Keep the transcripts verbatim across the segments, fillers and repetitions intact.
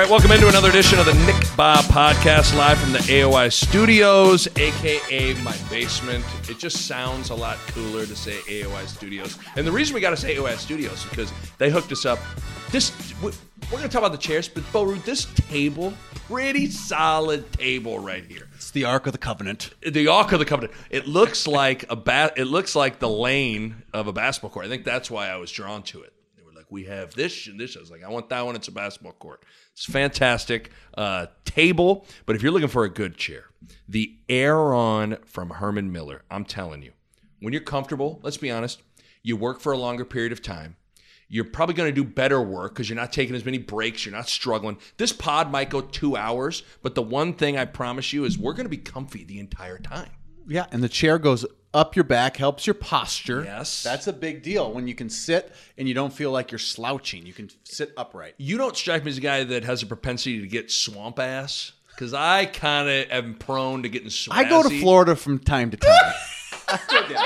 right, welcome into another edition of the Nick Bob Podcast, live from the A O I Studios, a k a my basement. It just sounds a lot cooler to say A O I Studios. And the reason we got to say A O I Studios is because they hooked us up. This We're going to talk about the chairs, but Bo Ruud, this table, pretty solid table right here. It's the Ark of the Covenant. The Ark of the Covenant. It looks like a ba- It looks like the lane of a basketball court. I think that's why I was drawn to it. They were like, we have this and this. I was like, I want that one. It's a basketball court. It's fantastic uh, table, but if you're looking for a good chair, the Aeron from Herman Miller, I'm telling you, when you're comfortable, let's be honest, you work for a longer period of time, you're probably going to do better work because you're not taking as many breaks, you're not struggling. This pod might go two hours, but the one thing I promise you is we're going to be comfy the entire time. Yeah, and the chair goes up your back, helps your posture. Yes. That's a big deal when you can sit and you don't feel like you're slouching. You can sit upright. You don't strike me as a guy that has a propensity to get swamp ass, because I kind of am prone to getting swampy. I go to Florida from time to time. I go down there.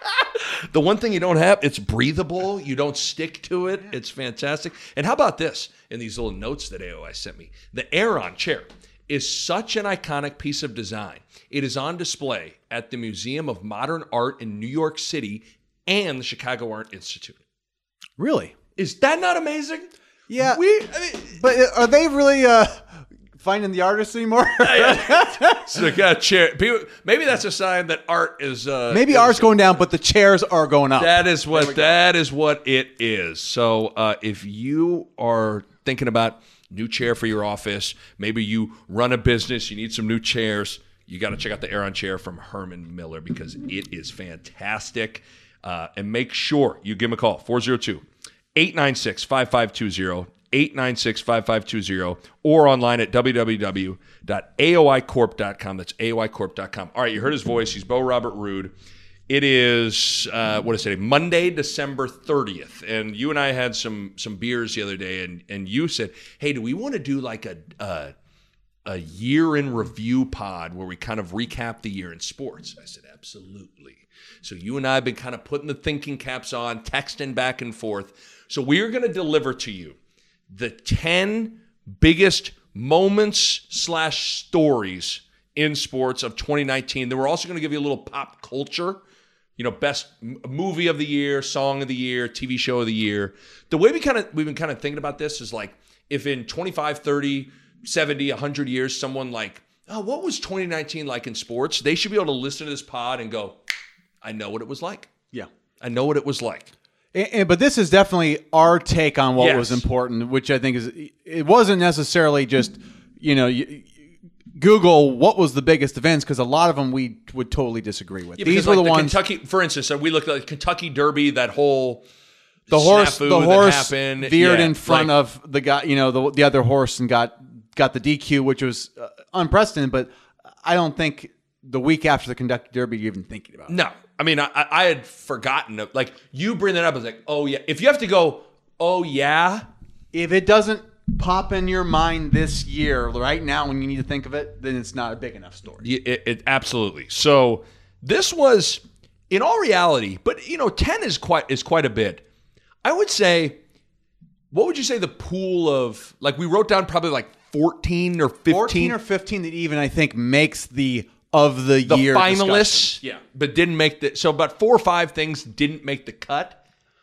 The one thing you don't have, it's breathable. You don't stick to it. It's fantastic. And how about this? In these little notes that A O I sent me, the Aeron chair is such an iconic piece of design. It is on display at the Museum of Modern Art in New York City and the Chicago Art Institute. Really? Is that not amazing? Yeah. We, I mean, but are they really uh, finding the artists anymore? so they got a chair. People, maybe that's a sign that art is. Uh, Maybe is, art's going down, but the chairs are going up. That is what that is what it is. So uh, if you are thinking about new chair for your office, maybe you run a business, you need some new chairs, you got to check out the Aeron chair from Herman Miller because it is fantastic. Uh, and make sure you give them a call, four oh two, eight nine six, five five two zero, eight nine six, five five two zero, or online at w w w dot a o i corp dot com. That's a o i corp dot com. All right, you heard his voice. He's Bo Robert Ruud. It is, uh, what is it, Monday, December thirtieth. And you and I had some some beers the other day, and, and you said, hey, do we want to do like a, a, a year in review pod where we kind of recap the year in sports? I said, absolutely. So you and I have been kind of putting the thinking caps on, texting back and forth. So we are going to deliver to you the ten biggest moments slash stories in sports of twenty nineteen. Then we're also going to give you a little pop culture. You know, best movie of the year, song of the year, T V show of the year. The way we kind of we've been kind of thinking about this is like if in twenty-five, thirty, seventy, one hundred years, someone like, oh, what was twenty nineteen like in sports? They should be able to listen to this pod and go, I know what it was like. Yeah. I know what it was like. And, and, but this is definitely our take on what Yes. was important, which I think is, it wasn't necessarily just, you know, you, Google what was the biggest events, because a lot of them we would totally disagree with. Yeah, These because, were like, the, the ones. Kentucky, for instance, so we looked at the Kentucky Derby, that whole The horse, snafu the that horse happened. veered Yeah, in front like- of the guy, you know, the the other horse, and got got the D Q, which was uh, unprecedented. But I don't think the week after the Kentucky Derby you're even thinking about it. No, I mean, I, I had forgotten. Like, you bring that up, I was like, oh, yeah. If you have to go, oh, yeah. If it doesn't pop in your mind this year, right now, when you need to think of it, then it's not a big enough story. It, it, it absolutely. So this was, in all reality, but, you know, ten is quite is quite a bit. I would say, what would you say the pool of, like, we wrote down probably like fourteen or fifteen. fourteen or fifteen that even, I think, makes the of the, the year finalists, discussion. yeah, but didn't make the, so about four or five things didn't make the cut.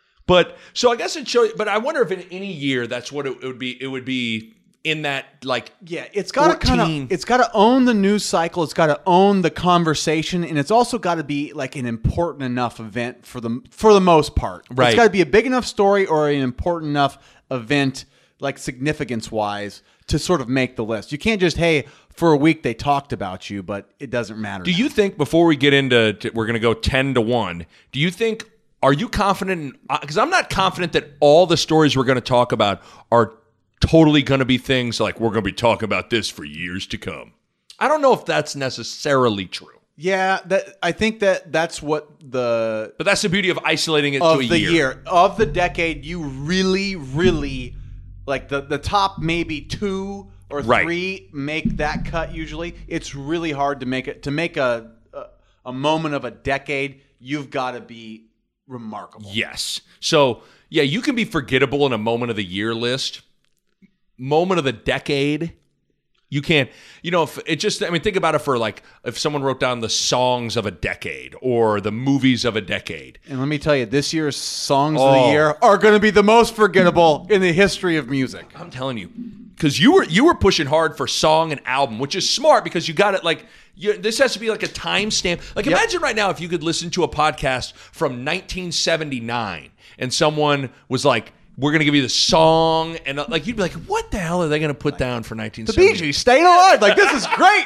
But so I guess it shows. But I wonder if in any year that's what it, it would be. It would be in that, like, Yeah, it's got to kind fourteen. of it's got to own the news cycle. It's got to own the conversation, and it's also got to be like an important enough event for the for the most part. Right. It's got to be a big enough story or an important enough event, like significance wise, to sort of make the list. You can't just, hey, for a week they talked about you, but it doesn't matter. Do now. you think, before we get into, to, we're going to go ten to one, do you think, are you confident in, because I'm not confident that all the stories we're going to talk about are totally going to be things like we're going to be talking about this for years to come. I don't know if that's necessarily true. Yeah, that I think that that's what the But that's the beauty of isolating it of to a the year. year of the decade. You really, really like the the top maybe two or Right. three make that cut. Usually, it's really hard to make it to make a a, a moment of a decade. You've got to be remarkable. Yes. So, yeah, you can be forgettable in a moment of the year list. moment of the decade. You can't, you know, if it just, I mean, think about it for like, if someone wrote down the songs of a decade or the movies of a decade. And let me tell you, this year's songs Oh. of the year are going to be the most forgettable in the history of music. I'm telling you, because you were you were pushing hard for song and album, which is smart because you got it like, you, this has to be like a timestamp. Like Yep. imagine right now if you could listen to a podcast from nineteen seventy-nine and someone was like, we're going to give you the song, and uh, like you'd be like, what the hell are they going to put down for nineteen seventy? The Bee Gees, Staying Alive. Like, this is great.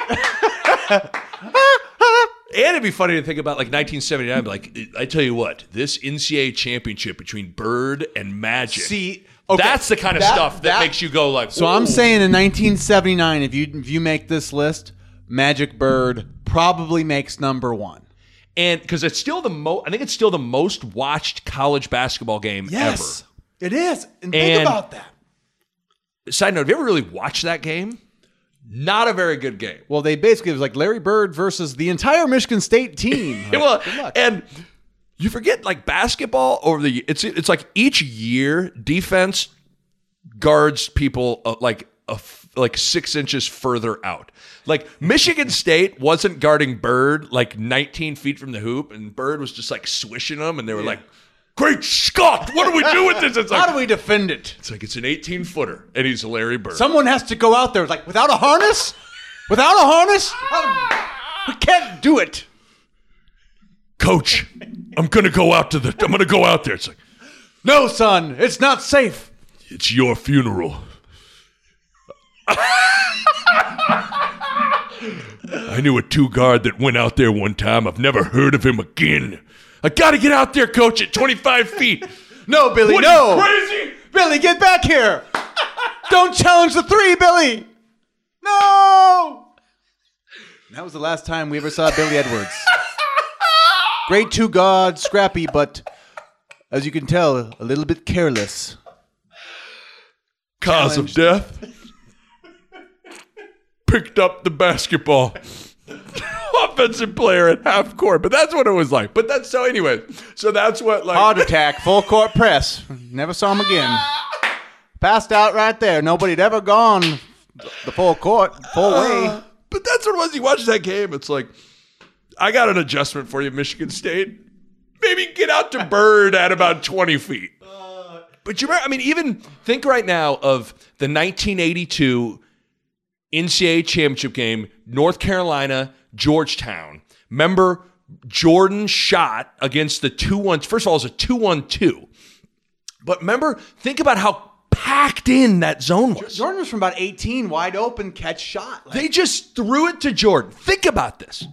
And it'd be funny to think about like nineteen seventy-nine, like, I tell you what, this N C A A championship between Bird and Magic. See, okay, that's the kind of that- stuff that, that- makes you go like, So I'm saying in nineteen seventy-nine, if you if you make this list, Magic Bird probably makes number one. and because it's still the most, I think it's still the most watched college basketball game Yes, it is. And think And- about that. ever. Side note, have you ever really watched that game? Not a very good game. Well, they basically, it was like Larry Bird versus the entire Michigan State team. Like, well, good luck. and you forget like basketball over the it's it's like each year defense guards people uh, like a f- like six inches further out. Like Michigan State wasn't guarding Bird like nineteen feet from the hoop, and Bird was just like swishing them, and they were like, "Great Scott, what do we do with this?" It's like, How do we defend it? it's like it's an eighteen footer, and he's Larry Bird. Someone has to go out there like without a harness, without a harness. How- we can't do it. Coach, I'm gonna go out to the. I'm gonna go out there. It's like No, son, it's not safe. it's your funeral. I knew a two guard that went out there one time. I've never heard of him again. I gotta get out there, coach, at twenty-five feet. No, Billy, What, no. are you crazy? Billy, get back here. Don't challenge the three, Billy. No. That was the last time we ever saw Billy Edwards. Great two guard, scrappy, but as you can tell, a little bit careless. Cause of death. Picked up the basketball. Offensive player at half court, but that's what it was like. But that's so, anyway. So that's what like. Heart attack, full court press. Never saw him again. Passed out right there. Nobody had ever gone the full court, full way. But that's what it was. You watch that game, it's like, I got an adjustment for you, Michigan State. Maybe get out to Bird at about twenty feet. But you remember, I mean, even think right now of the nineteen eighty-two N C A A championship game, North Carolina, Georgetown. Remember, Jordan shot against the two one. First of all, it was a two one two. But remember, think about how packed in that zone was. Jordan was from about eighteen, wide open, catch shot. Like, They just threw it to Jordan. Think about this.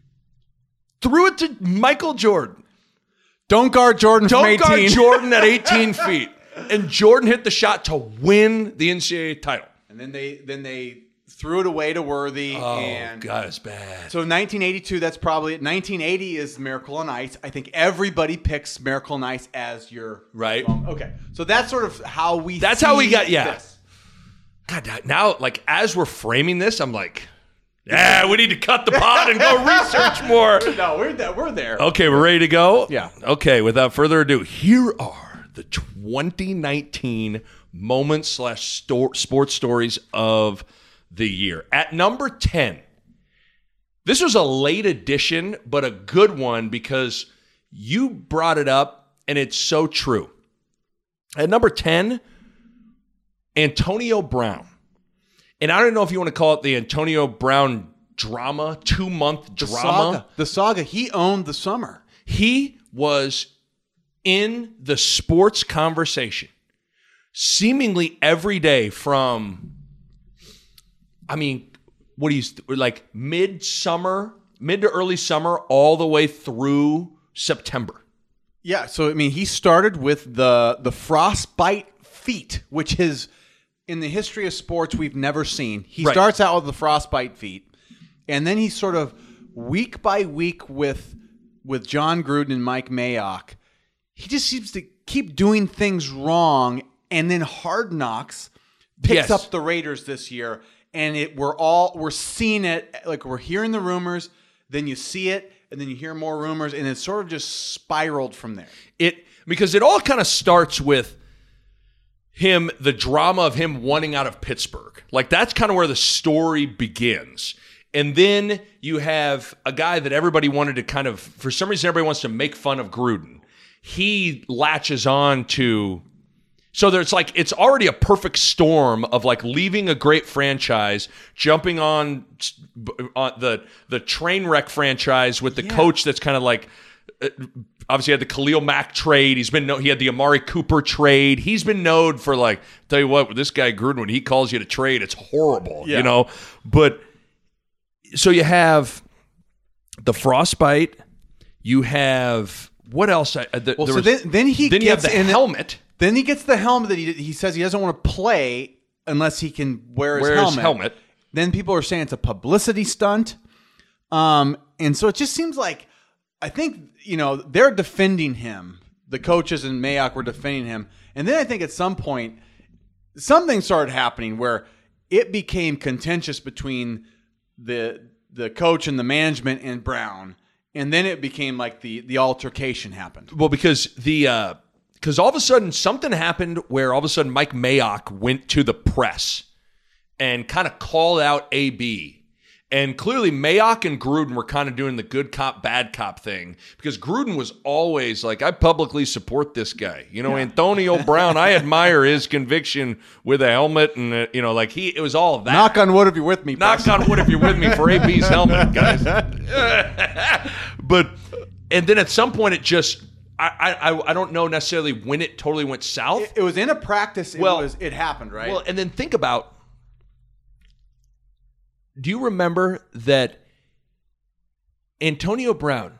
Threw it to Michael Jordan. don't guard Jordan from Don't eighteen. guard Jordan at eighteen feet. And Jordan hit the shot to win the N C A A title. And then they then they threw it away to Worthy. Oh, and God, it's bad. So nineteen eighty-two, that's probably it. nineteen eighty is Miracle on Ice. I think everybody picks Miracle on Ice as your Right. Um, okay, so that's sort of how we. That's how we see got- yeah. this. God, now, like, as we're framing this, I'm like, yeah, we need to cut the pod and go research more. No, we're there. We're there. Okay, we're ready to go? Yeah. Okay, without further ado, here are the twenty nineteen moments slash sto- sports stories of the year. At number ten, this was a late edition, but a good one because you brought it up, and it's so true. At number ten, Antonio Brown. And I don't know if you want to call it the Antonio Brown drama, two-month The drama. saga. The saga. He owned the summer. He was in the sports conversation seemingly every day from, I mean, what do you, like mid-summer, mid to early summer, all the way through September. Yeah. So I mean, he started with the the frostbite feet, which is in the history of sports we've never seen. He Right. starts out with the frostbite feet, and then he sort of week by week with with John Gruden and Mike Mayock, he just seems to keep doing things wrong, and then Hard Knocks picks Yes. up the Raiders this year, and it we're all we're seeing it, like we're hearing the rumors, then you see it, and then you hear more rumors, and it sort of just spiraled from there. It because it all kind of starts with him, the drama of him wanting out of Pittsburgh. Like, that's kind of where the story begins. And then you have a guy that everybody wanted to kind of, for some reason, everybody wants to make fun of Gruden. He latches on to, so there's like, it's already a perfect storm of like leaving a great franchise, jumping on, on the the train wreck franchise with the Yeah. coach that's kind of like, uh, obviously had the Khalil Mack trade. He's been no, he had the Amari Cooper trade. He's been known for like, tell you what, with this guy Gruden, when he calls you to trade, it's horrible, Yeah. you know. But so you have the frostbite. You have what else? I, uh, the, Well, there so was- then, then he then gets you have the in helmet. Then he gets the helmet that he he says he doesn't want to play unless he can wear his Wear his helmet. helmet. Then people are saying it's a publicity stunt. Um, and so it just seems like, I think, you know, they're defending him. The coaches and Mayock were defending him. And then I think at some point, something started happening where it became contentious between the the coach and the management and Brown. And then it became like the the altercation happened. Well, because the uh, because all of a sudden something happened where all of a sudden Mike Mayock went to the press and kind of called out A B. And clearly Mayock and Gruden were kind of doing the good cop, bad cop thing, because Gruden was always like, I publicly support this guy. You know, yeah. Antonio Brown, I admire his conviction with a helmet. And, uh, you know, like he, it was all of that. Knock on wood if you're with me. Knock Preston. on wood if you're with me for A B's helmet, guys. But, and then at some point it just, I, I, I don't know necessarily when it totally went south. It, it was in a practice. It well, was, it happened, right? Well, and then think about, do you remember that Antonio Brown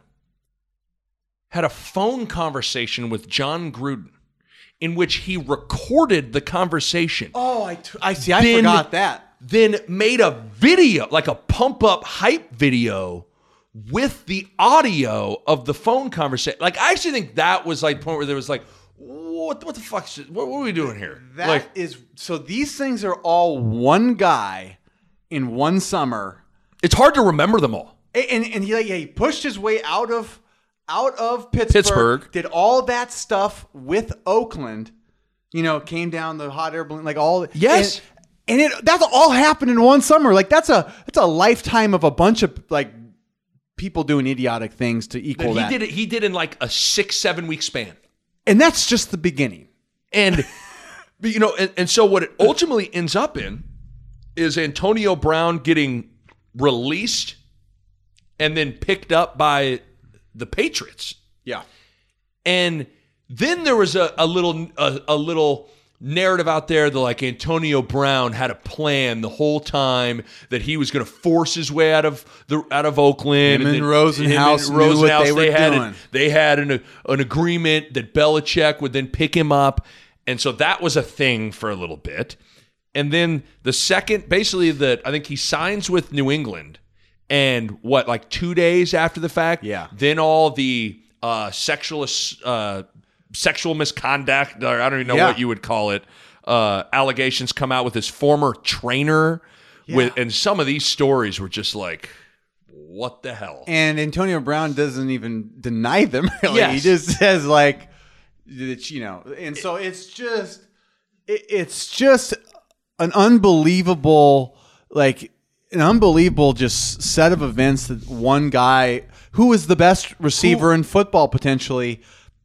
had a phone conversation with John Gruden in which he recorded the conversation? Oh, I, t- I see. I then, forgot that. Then made a video, like a pump-up hype video with the audio of the phone conversation. Like, I actually think that was like the point where there was like, what, what the fuck? Is, what, what are we doing here? That like, is, so these things are all one guy in one summer. It's hard to remember them all. And and he like yeah, he pushed his way out of out of Pittsburgh, Pittsburgh. Did all that stuff with Oakland. You know, came down the hot air balloon, like all Yes. And, and it that's all happened in one summer. Like that's a that's a lifetime of a bunch of like people doing idiotic things to equal he that. did it. He did in like a six, seven week span. And that's just the beginning. And you know, and, and so what it ultimately ends up in is Antonio Brown getting released and then picked up by the Patriots. Yeah. And then there was a, a little a, a little narrative out there that like Antonio Brown had a plan the whole time that he was going to force his way out of the out of Oakland. Him and then- Rosenhaus him and knew what Rosenhaus, they were had doing. An, they had an, an agreement that Belichick would then pick him up. And so that was a thing for a little bit. And then the second, basically, that I think he signs with New England, and what, like two days after the fact, Yeah. then all the uh, sexual uh, sexual misconduct, or I don't even know Yeah. what you would call it, uh, allegations come out with his former trainer, with, and some of these stories were just like, what the hell? And Antonio Brown doesn't even deny them, really. Yes. He just says, like, that, you know, and so it's just, it, it's just an unbelievable, like, an unbelievable just set of events that one guy who is the best receiver Who- in football potentially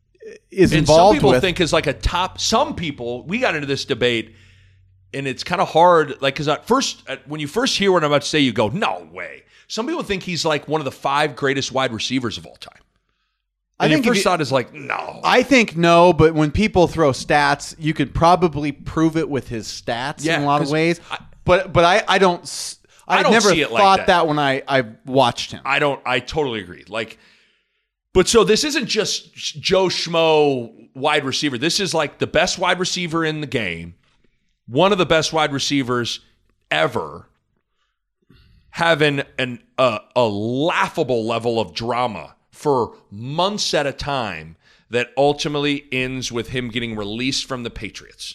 is and involved some people with. think is like a top. Some people, we got into this debate, and it's kind of hard. Like, because at first, at, when you first hear what I'm about to say, you go, "No way." Some people think he's like one of the five greatest wide receivers of all time. I And think your if first you- thought is like, no. I think no, but when people throw stats, you could probably prove it with his stats Yeah, in a lot of 'cause ways. I- but but I, I don't. s- I I don't never see it like thought that. that. when I, I watched him. I don't. I totally agree. Like, but so this isn't just Joe Schmo wide receiver. This is like the best wide receiver in the game, one of the best wide receivers ever, having an uh, a laughable level of drama for months at a time that ultimately ends with him getting released from the Patriots.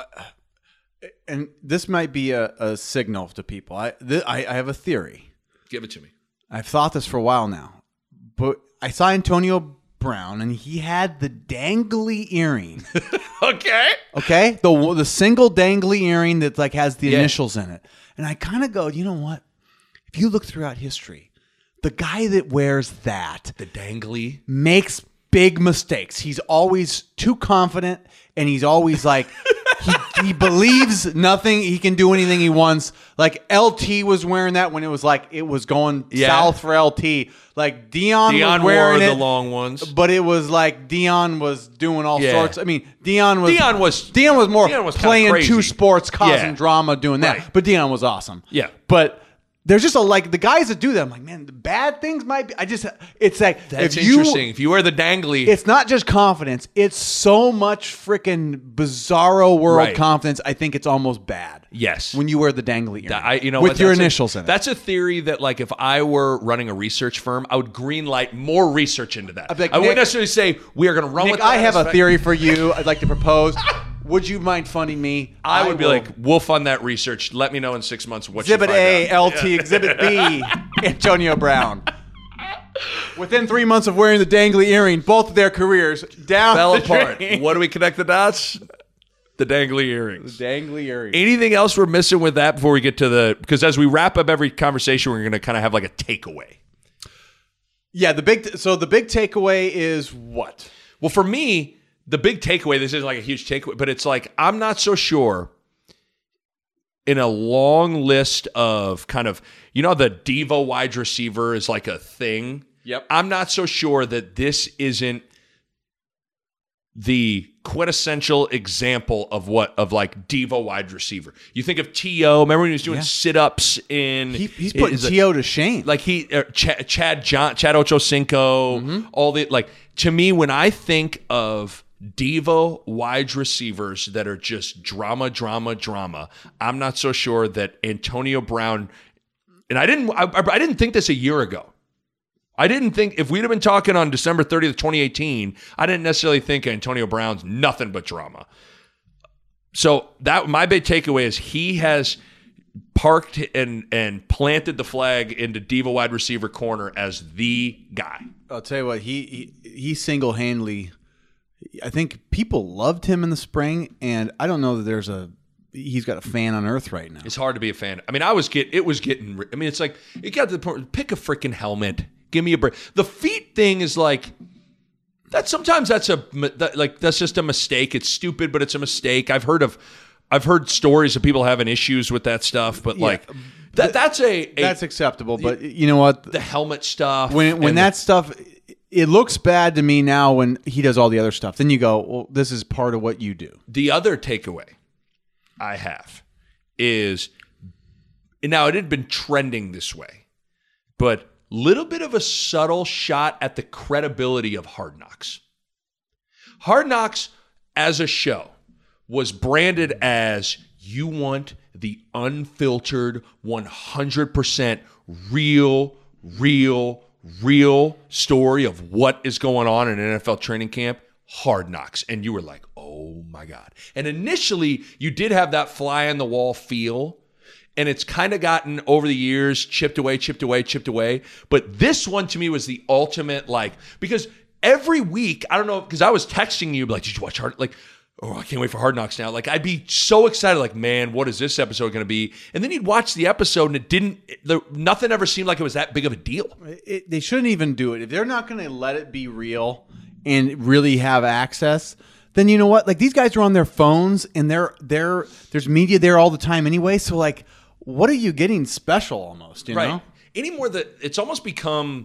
And this might be a, a signal to people. I, th- I I have a theory. Give it to me. I've thought this for a while now, but I saw Antonio Brown, and he had the dangly earring. Okay. Okay, the the single dangly earring that like has the Yeah. initials in it, and I kind of go, you know what? If you look throughout history, the guy that wears that The dangly. makes big mistakes. He's always too confident, and he's always like he, he believes nothing. He can do anything he wants. Like L T was wearing that when it was like it was going Yeah. south for L T. Like Dion, Dion was wearing wore it, the long ones. but it was like Dion was doing all Yeah. sorts. I mean, Dion was Dion was- Dion was more Dion was kinda playing crazy. two sports, causing Yeah. drama, doing that. Right. But Dion was awesome. Yeah. But there's just a like the guys that do that. I'm like, man, the bad things might be. I just it's like That's if you, interesting. If you wear the dangly, It's not just confidence. It's so much freaking bizarro world Right. confidence. I think it's almost bad. yes. When you wear the dangly earring. I, you know, with what, your that's a- initials in it. That's a theory that, like, if I were running a research firm, I would greenlight more research into that. I'd be like, I wouldn't Nick- necessarily say we are going to run Nick, with. I that have a aspect. theory for you. I'd like to propose. Would you mind funding me? I would be will- like, we'll fund that research. Let me know in six months what Exhibit you find A, out. L T, Exhibit B, Antonio Brown. Within three months of wearing the dangly earring, both of their careers down Fell the apart. drain. What do we connect the dots? The dangly earrings. Dangly earring. Anything else we're missing with that before we get to the? Because as we wrap up every conversation, we're going to kind of have like a takeaway. Yeah, the big. So the big takeaway is what? Well, for me, the big takeaway, this isn't like a huge takeaway, but it's like, I'm not so sure in a long list of kind of, you know, the diva wide receiver is like a thing. Yep. I'm not so sure that this isn't the quintessential example of what, of like diva wide receiver. You think of T O, remember when he was doing Yeah. sit-ups in. He, he's putting is it- T O to shame. like he uh, Ch- Chad John Chad Ochocinco, all the like to me when I think of diva wide receivers that are just drama, drama, drama, I'm not so sure that Antonio Brown. And I didn't I, I didn't think this a year ago. I didn't think if we'd have been talking on December thirtieth, twenty eighteen, I didn't necessarily think Antonio Brown's nothing but drama. So that my big takeaway is he has parked and and planted the flag into diva wide receiver corner as the guy. I'll tell you what, he he, he single handedly. I think people loved him in the spring, and I don't know that there's a. He's got a fan on earth right now. It's hard to be a fan. I mean, I was get it was getting. I mean, it's like it got to the point. Pick a freaking helmet. Give me a break. The feet thing is like that. Sometimes that's a that, like that's just a mistake. It's stupid, but it's a mistake. I've heard of. I've heard stories of people having issues with that stuff, but like that. That's a, a That's acceptable, but you know what? the helmet stuff. When when and that stuff, it looks bad to me now when he does all the other stuff. Then you go, well, this is part of what you do. The other takeaway I have is now it had been trending this way, but little bit of a subtle shot at the credibility of Hard Knocks. Hard Knocks as a show was branded as you want the unfiltered, one hundred percent real, real, real story of what is going on in an N F L training camp. Hard Knocks. And you were like, oh my God. And initially, you did have that fly on the wall feel. And it's kind of gotten over the years, chipped away, chipped away, chipped away. But this one to me was the ultimate, like, because every week, I don't know, because I was texting you, like, did you watch Hard, like, oh, I can't wait for Hard Knocks now. Like, I'd be so excited, like, man, what is this episode going to be? And then you'd watch the episode and it didn't, it, the, nothing ever seemed like it was that big of a deal. It, they shouldn't even do it. If they're not going to let it be real and really have access, then you know what? Like, these guys are on their phones and they're they're there's media there all the time anyway. So like, what are you getting special almost? You Right. know? Anymore that it's almost become,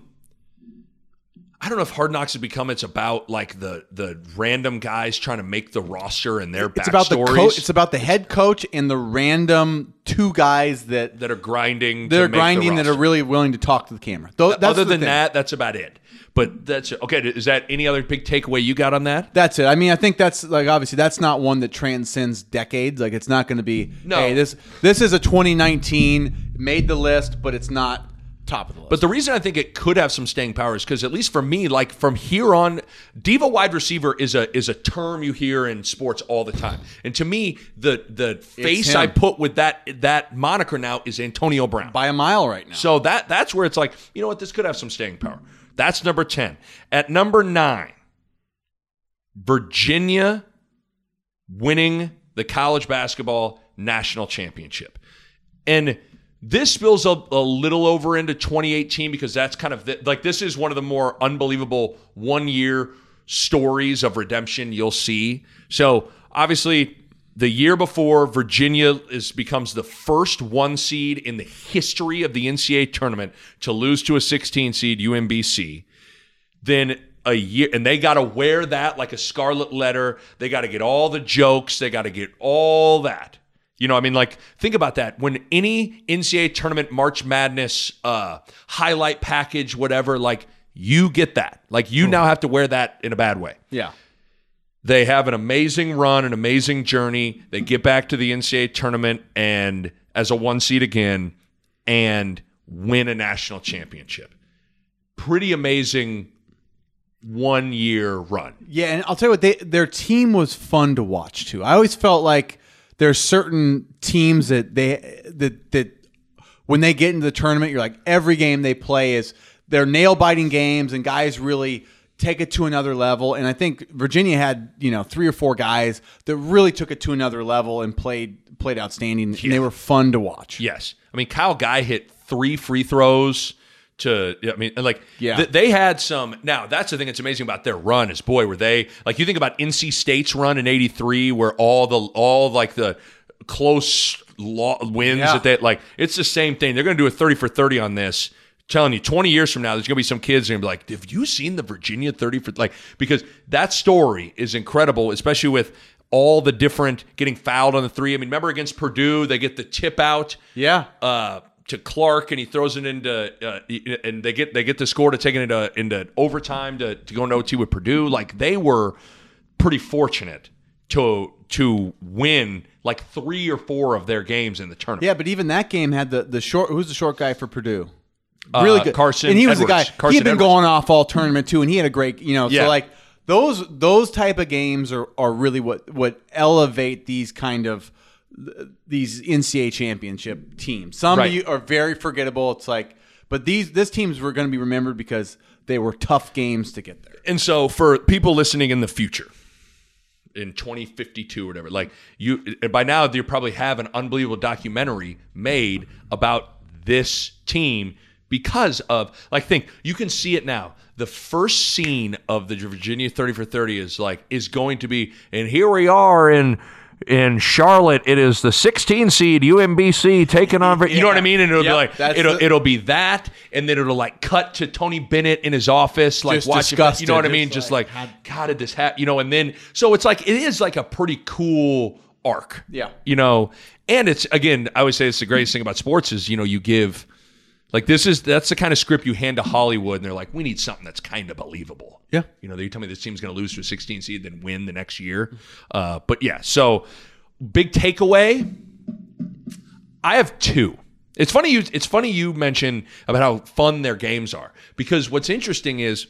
I don't know if Hard Knocks has become, it's about like the the random guys trying to make the roster and their It's about the backstories coach. It's about the head coach and the random two guys that that are grinding. to that are make the grinding that are roster. really willing to talk to the camera. Tho- that's Other the than thing. that, that's about it. But that's okay. Is that any other big takeaway you got on that? That's it. I mean, I think that's like obviously that's not one that transcends decades. Like it's not going to be. No. Hey, this this is a twenty nineteen made the list, but it's not top of the list. But the reason I think it could have some staying power is because at least for me, like from here on, diva wide receiver is a is a term you hear in sports all the time. And to me, the the face him. I put with that that moniker now is Antonio Brown. by a mile right now. So that that's where it's like, you know what, this could have some staying power. That's number ten. At number nine, Virginia winning the college basketball national championship. And this spills a, a little over into twenty eighteen because that's kind of the, like this is one of the more unbelievable one-year stories of redemption you'll see. So obviously, the year before, Virginia is becomes the first one seed in the history of the N C double A tournament to lose to a sixteen seed, U M B C. Then a year, and they got to wear that like a scarlet letter. They got to get all the jokes. They got to get all that. You know, I mean, like, think about that. When any N C double A tournament, March Madness, uh, highlight package, whatever, like, you get that. Like, you now have to wear that in a bad way. Yeah. They have an amazing run, an amazing journey. They get back to the N C double A tournament and as a one seed again and win a national championship. Pretty amazing one-year run. Yeah, and I'll tell you what, they, their team was fun to watch too. I always felt like there's certain teams that they that that when they get into the tournament, you're like every game they play is they're nail-biting games and guys really take it to another level. And I think Virginia had, you know, three or four guys that really took it to another level and played played outstanding. Yeah. And they were fun to watch. Yes. I mean, Kyle Guy hit three free throws to, I mean, like, yeah. th- they had some. Now, that's the thing that's amazing about their run is, boy, were they, like, you think about N C State's run in eighty-three where all the, all like the close law, wins yeah. that they, like, it's the same thing. They're going to do a thirty for thirty on this. Telling you, twenty years from now, there's going to be some kids going to be like, have you seen the Virginia thirty for, like, because that story is incredible, especially with all the different getting fouled on the three. I mean, remember against Purdue, they get the tip out yeah. uh, to Clark, and he throws it into, uh, and they get they get the score to take it into, into overtime to, to go into O T with Purdue. Like, they were pretty fortunate to to win like three or four of their games in the tournament. Yeah, but even that game had the, the short, who's the short guy for Purdue? Really good. Uh, Carson and he was Edwards. the guy. Carson he had been Edwards. going off all tournament too, and he had a great, you know. Yeah. So like those those type of games are, are really what what elevate these kind of these N C double A championship teams. Some Right. of you are very forgettable. It's like, but these this teams were going to be remembered because they were tough games to get there. And so for people listening in the future, in twenty fifty-two or whatever, like you, by now you probably have an unbelievable documentary made about this team. Because of, like, think, you can see it now. The first scene of the Virginia thirty for thirty is like, is going to be, and here we are in in Charlotte. It is the sixteen seed U M B C taking on, you yeah. know what I mean? And it'll Yep, be like, that's it'll the- it'll be that, and then it'll like cut to Tony Bennett in his office, like Just watching, disgusted. you know what I Just mean? Just like, like, God, did this happen? You know, and then, so it's like, it is like a pretty cool arc. Yeah. You know, and it's, again, I always say it's the greatest thing about sports is, you know, you give, like, this is, that's the kind of script you hand to Hollywood, and they're like, we need something that's kind of believable. Yeah. You know, they tell me this team's going to lose to a sixteen seed, then win the next year. Uh, but yeah, so big takeaway. I have two. It's funny you, it's funny you mention about how fun their games are, because what's interesting is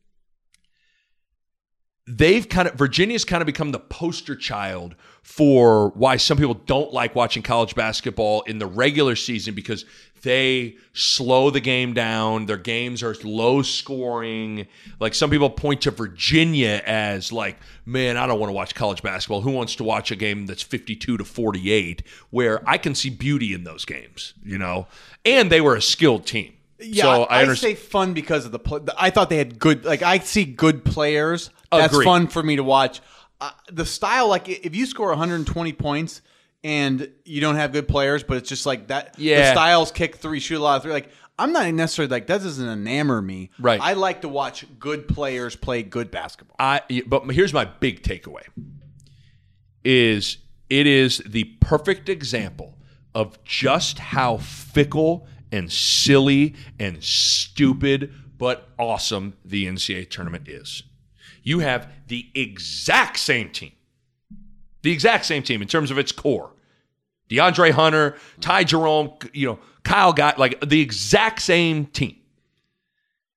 they've kind of, Virginia's kind of become the poster child for why some people don't like watching college basketball in the regular season, because they slow the game down. Their games are low scoring. Like, some people point to Virginia as like, man, I don't want to watch college basketball. Who wants to watch a game that's fifty-two to forty-eight, where I can see beauty in those games, you know? And they were a skilled team. Yeah, so I, I, I understand. say fun because of the play. I thought they had good. Like, I see good players. That's Agreed. fun for me to watch. Uh, the style, like, if you score one hundred twenty points and you don't have good players, but it's just like that. Yeah. The styles kick three, shoot a lot of three. Like, I'm not necessarily like, that doesn't enamor me. Right. I like to watch good players play good basketball. I but here's my big takeaway is it is the perfect example of just how fickle and silly and stupid but awesome the N C double A tournament is. You have the exact same team. The exact same team in terms of its core. DeAndre Hunter, Ty Jerome, you know, Kyle Guy, like the exact same team.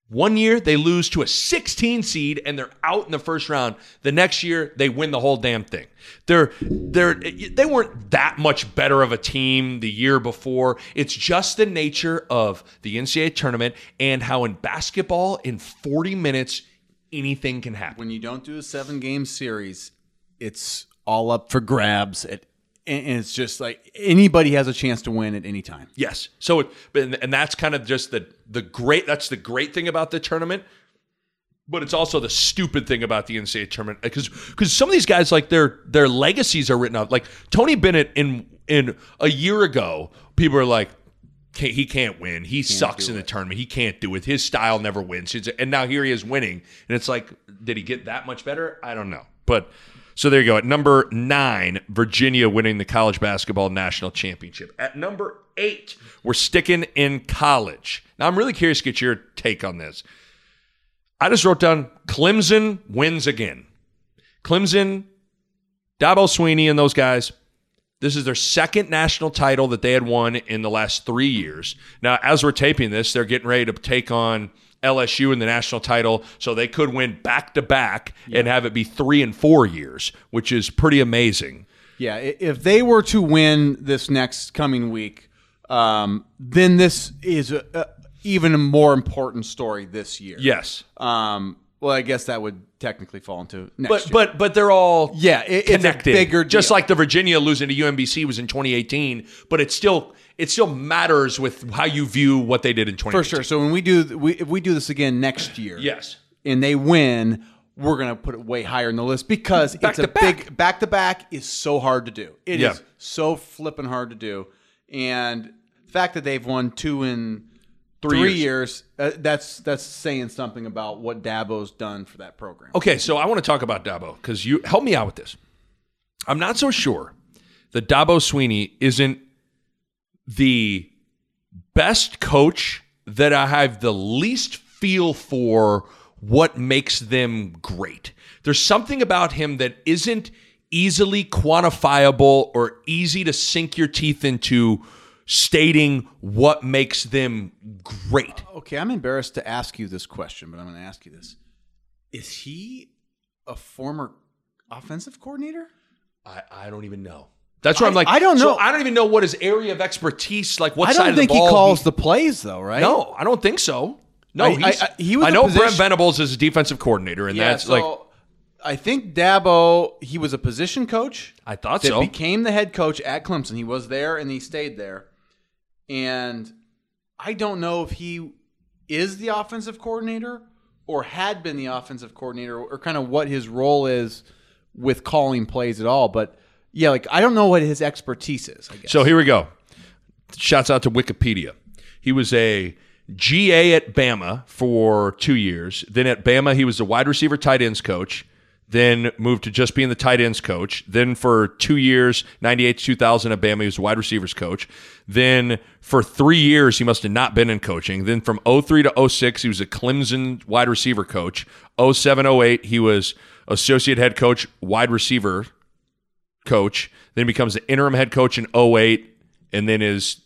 One year they lose to a sixteen seed and they're out in the first round. The next year they win the whole damn thing. They're they're they weren't that much better of a team the year before. It's just the nature of the N C double A tournament and how in basketball in forty minutes anything can happen. When you don't do a seven-game series, it's all up for grabs. It, and it's just like anybody has a chance to win at any time. Yes. So, it, and that's kind of just the the great. That's the great thing about the tournament. But it's also the stupid thing about the N C double A tournament because because some of these guys, like their their legacies are written out. Like Tony Bennett in in a year ago, people are like, can't, he can't win. He can't sucks in the tournament. He can't do it. His style never wins. And now here he is winning. And it's like, did he get that much better? I don't know. But so there you go. At number nine, Virginia winning the college basketball national championship. At number eight, we're sticking in college. Now, I'm really curious to get your take on this. I just wrote down Clemson wins again. Clemson, Dabo Swinney and those guys, this is their second national title that they had won in the last three years. Now, as we're taping this, they're getting ready to take on L S U in the national title, so they could win back-to-back yeah. and have it be three and four years, which is pretty amazing. Yeah, if they were to win this next coming week, um, then this is a, a, even a more important story this year. Yes. Um, well, I guess that would technically fall into next but, year. But but they're all yeah, it, connected. It's a bigger deal. Just like the Virginia losing to U M B C was in twenty eighteen, but it still it still matters with how you view what they did in twenty eighteen. For sure. So when we do we, if we do this again next year, yes, and they win, we're going to put it way higher in the list because back it's a back. big back to back is so hard to do. It yeah. is so flipping hard to do, and the fact that they've won two in three, three years, years uh, that's that's saying something about what Dabo's done for that program. Okay, so I want to talk about Dabo because you help me out with this. I'm not so sure that Dabo Swinney isn't the best coach that I have the least feel for what makes them great. There's something about him that isn't easily quantifiable or easy to sink your teeth into stating what makes them great. Okay, I'm embarrassed to ask you this question, but I'm going to ask you this. Is he a former offensive coordinator? I, I don't even know. That's what I, I'm like. I don't know. So I don't even know what his area of expertise, like what I side don't of the think ball he calls he, the plays, though, right? No, I don't think so. No, I, he's, I, I, he was I know position, Brent Venables is a defensive coordinator, and yeah, that's so like. I think Dabo, he was a position coach. I thought that so. Became the head coach at Clemson. He was there and he stayed there. And I don't know if he is the offensive coordinator or had been the offensive coordinator or kind of what his role is with calling plays at all. But yeah, like I don't know what his expertise is, I guess. So here we go. Shouts out to Wikipedia. He was a G A at Bama for two years. Then at Bama, he was the wide receiver tight ends coach. Then moved to just being the tight ends coach. Then for two years, ninety-eight to two thousand at Bama, he was the wide receivers coach. Then for three years, he must have not been in coaching. Then from oh three to oh six, he was a Clemson wide receiver coach. oh seven oh eight, he was associate head coach, wide receiver coach. Then he becomes the interim head coach in oh eight, and then is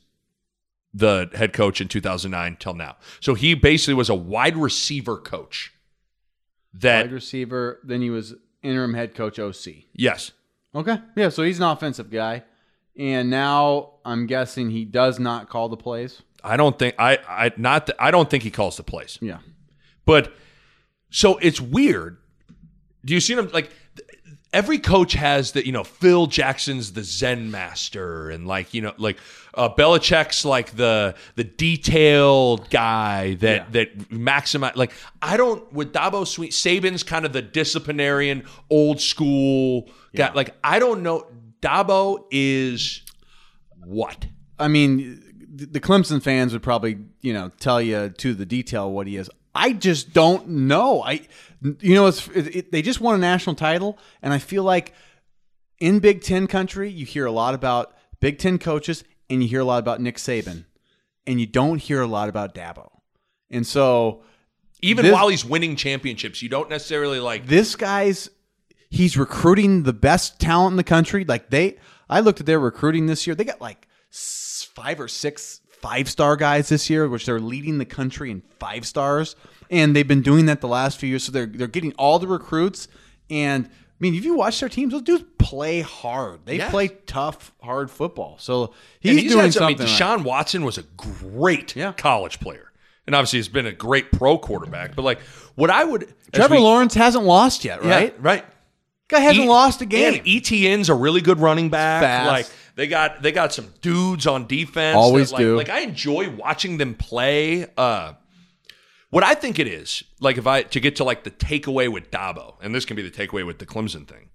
the head coach in two thousand nine till now. So he basically was a wide receiver coach. That wide receiver, then he was interim head coach O C. Yes. Okay. Yeah, so he's an offensive guy. And now I'm guessing he does not call the plays. I don't think I I not th- I don't think he calls the plays. Yeah. But so it's weird. Do you see him like every coach has the, you know, Phil Jackson's the Zen master, and like, you know, like uh, Belichick's like the the detailed guy that yeah. that maximize. Like I don't with Dabo Sweet Saban's kind of the disciplinarian, old school guy. Yeah. Like I don't know. Dabo is what? I mean, the Clemson fans would probably, you know, tell you to the detail what he is. I just don't know. I, you know, it's it, it, they just won a national title, and I feel like in Big Ten country, you hear a lot about Big Ten coaches, and you hear a lot about Nick Saban, and you don't hear a lot about Dabo. And so, even this, while he's winning championships, you don't necessarily like this guy's. He's recruiting the best talent in the country. Like they, I looked at their recruiting this year. They got like five or six five-star guys this year, which they're leading the country in five stars, and they've been doing that the last few years. So they're they're getting all the recruits, and I mean, if you watch their teams, those dudes play hard. They yes. play tough, hard football. So he's, he's, he's doing something. I mean, Deshaun right. Watson was a great yeah. college player, and obviously he's been a great pro quarterback. But like, what I would Trevor we, Lawrence hasn't lost yet, right? Yeah, right. Guy hasn't e, lost a game. And Etienne's a really good running back. Fast. Like they got they got some dudes on defense. Always that, like, do. Like I enjoy watching them play. Uh, what I think it is, like if I to get to like the takeaway with Dabo, and this can be the takeaway with the Clemson thing,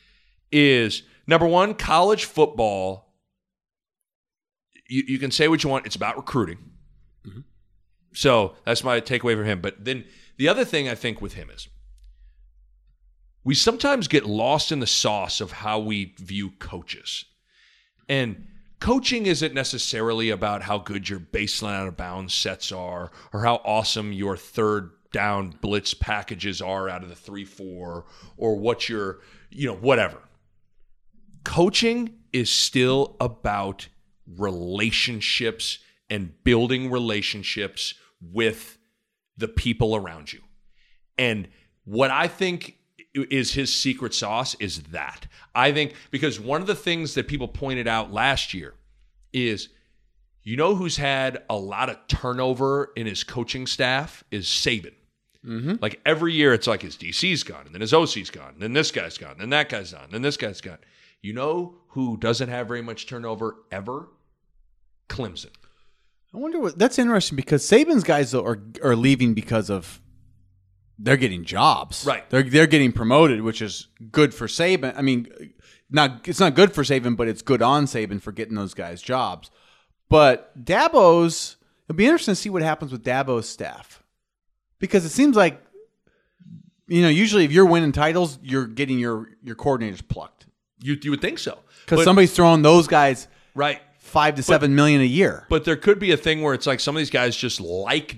is number one, college football. You, you can say what you want. It's about recruiting. Mm-hmm. So that's my takeaway from him. But then the other thing I think with him is, we sometimes get lost in the sauce of how we view coaches. And coaching isn't necessarily about how good your baseline out of bounds sets are or how awesome your third down blitz packages are out of the three four or what your, you know, whatever. Coaching is still about relationships and building relationships with the people around you. And what I think is his secret sauce is that. I think because one of the things that people pointed out last year is, you know who's had a lot of turnover in his coaching staff is Saban. Mm-hmm. Like every year it's like his D C's gone, and then his O C's gone, and then this guy's gone, and then that guy's gone, and then this guy's gone. You know who doesn't have very much turnover ever? Clemson. I wonder what that's interesting because Saban's guys though, are are leaving because of they're getting jobs. Right. They're they're getting promoted, which is good for Saban. I mean, not it's not good for Saban, but it's good on Saban for getting those guys jobs. But Dabo's, it'll be interesting to see what happens with Dabo's staff. Because it seems like, you know, usually if you're winning titles, you're getting your, your coordinators plucked. You you would think so. Because somebody's throwing those guys right five to seven but, million a year. But there could be a thing where it's like some of these guys just like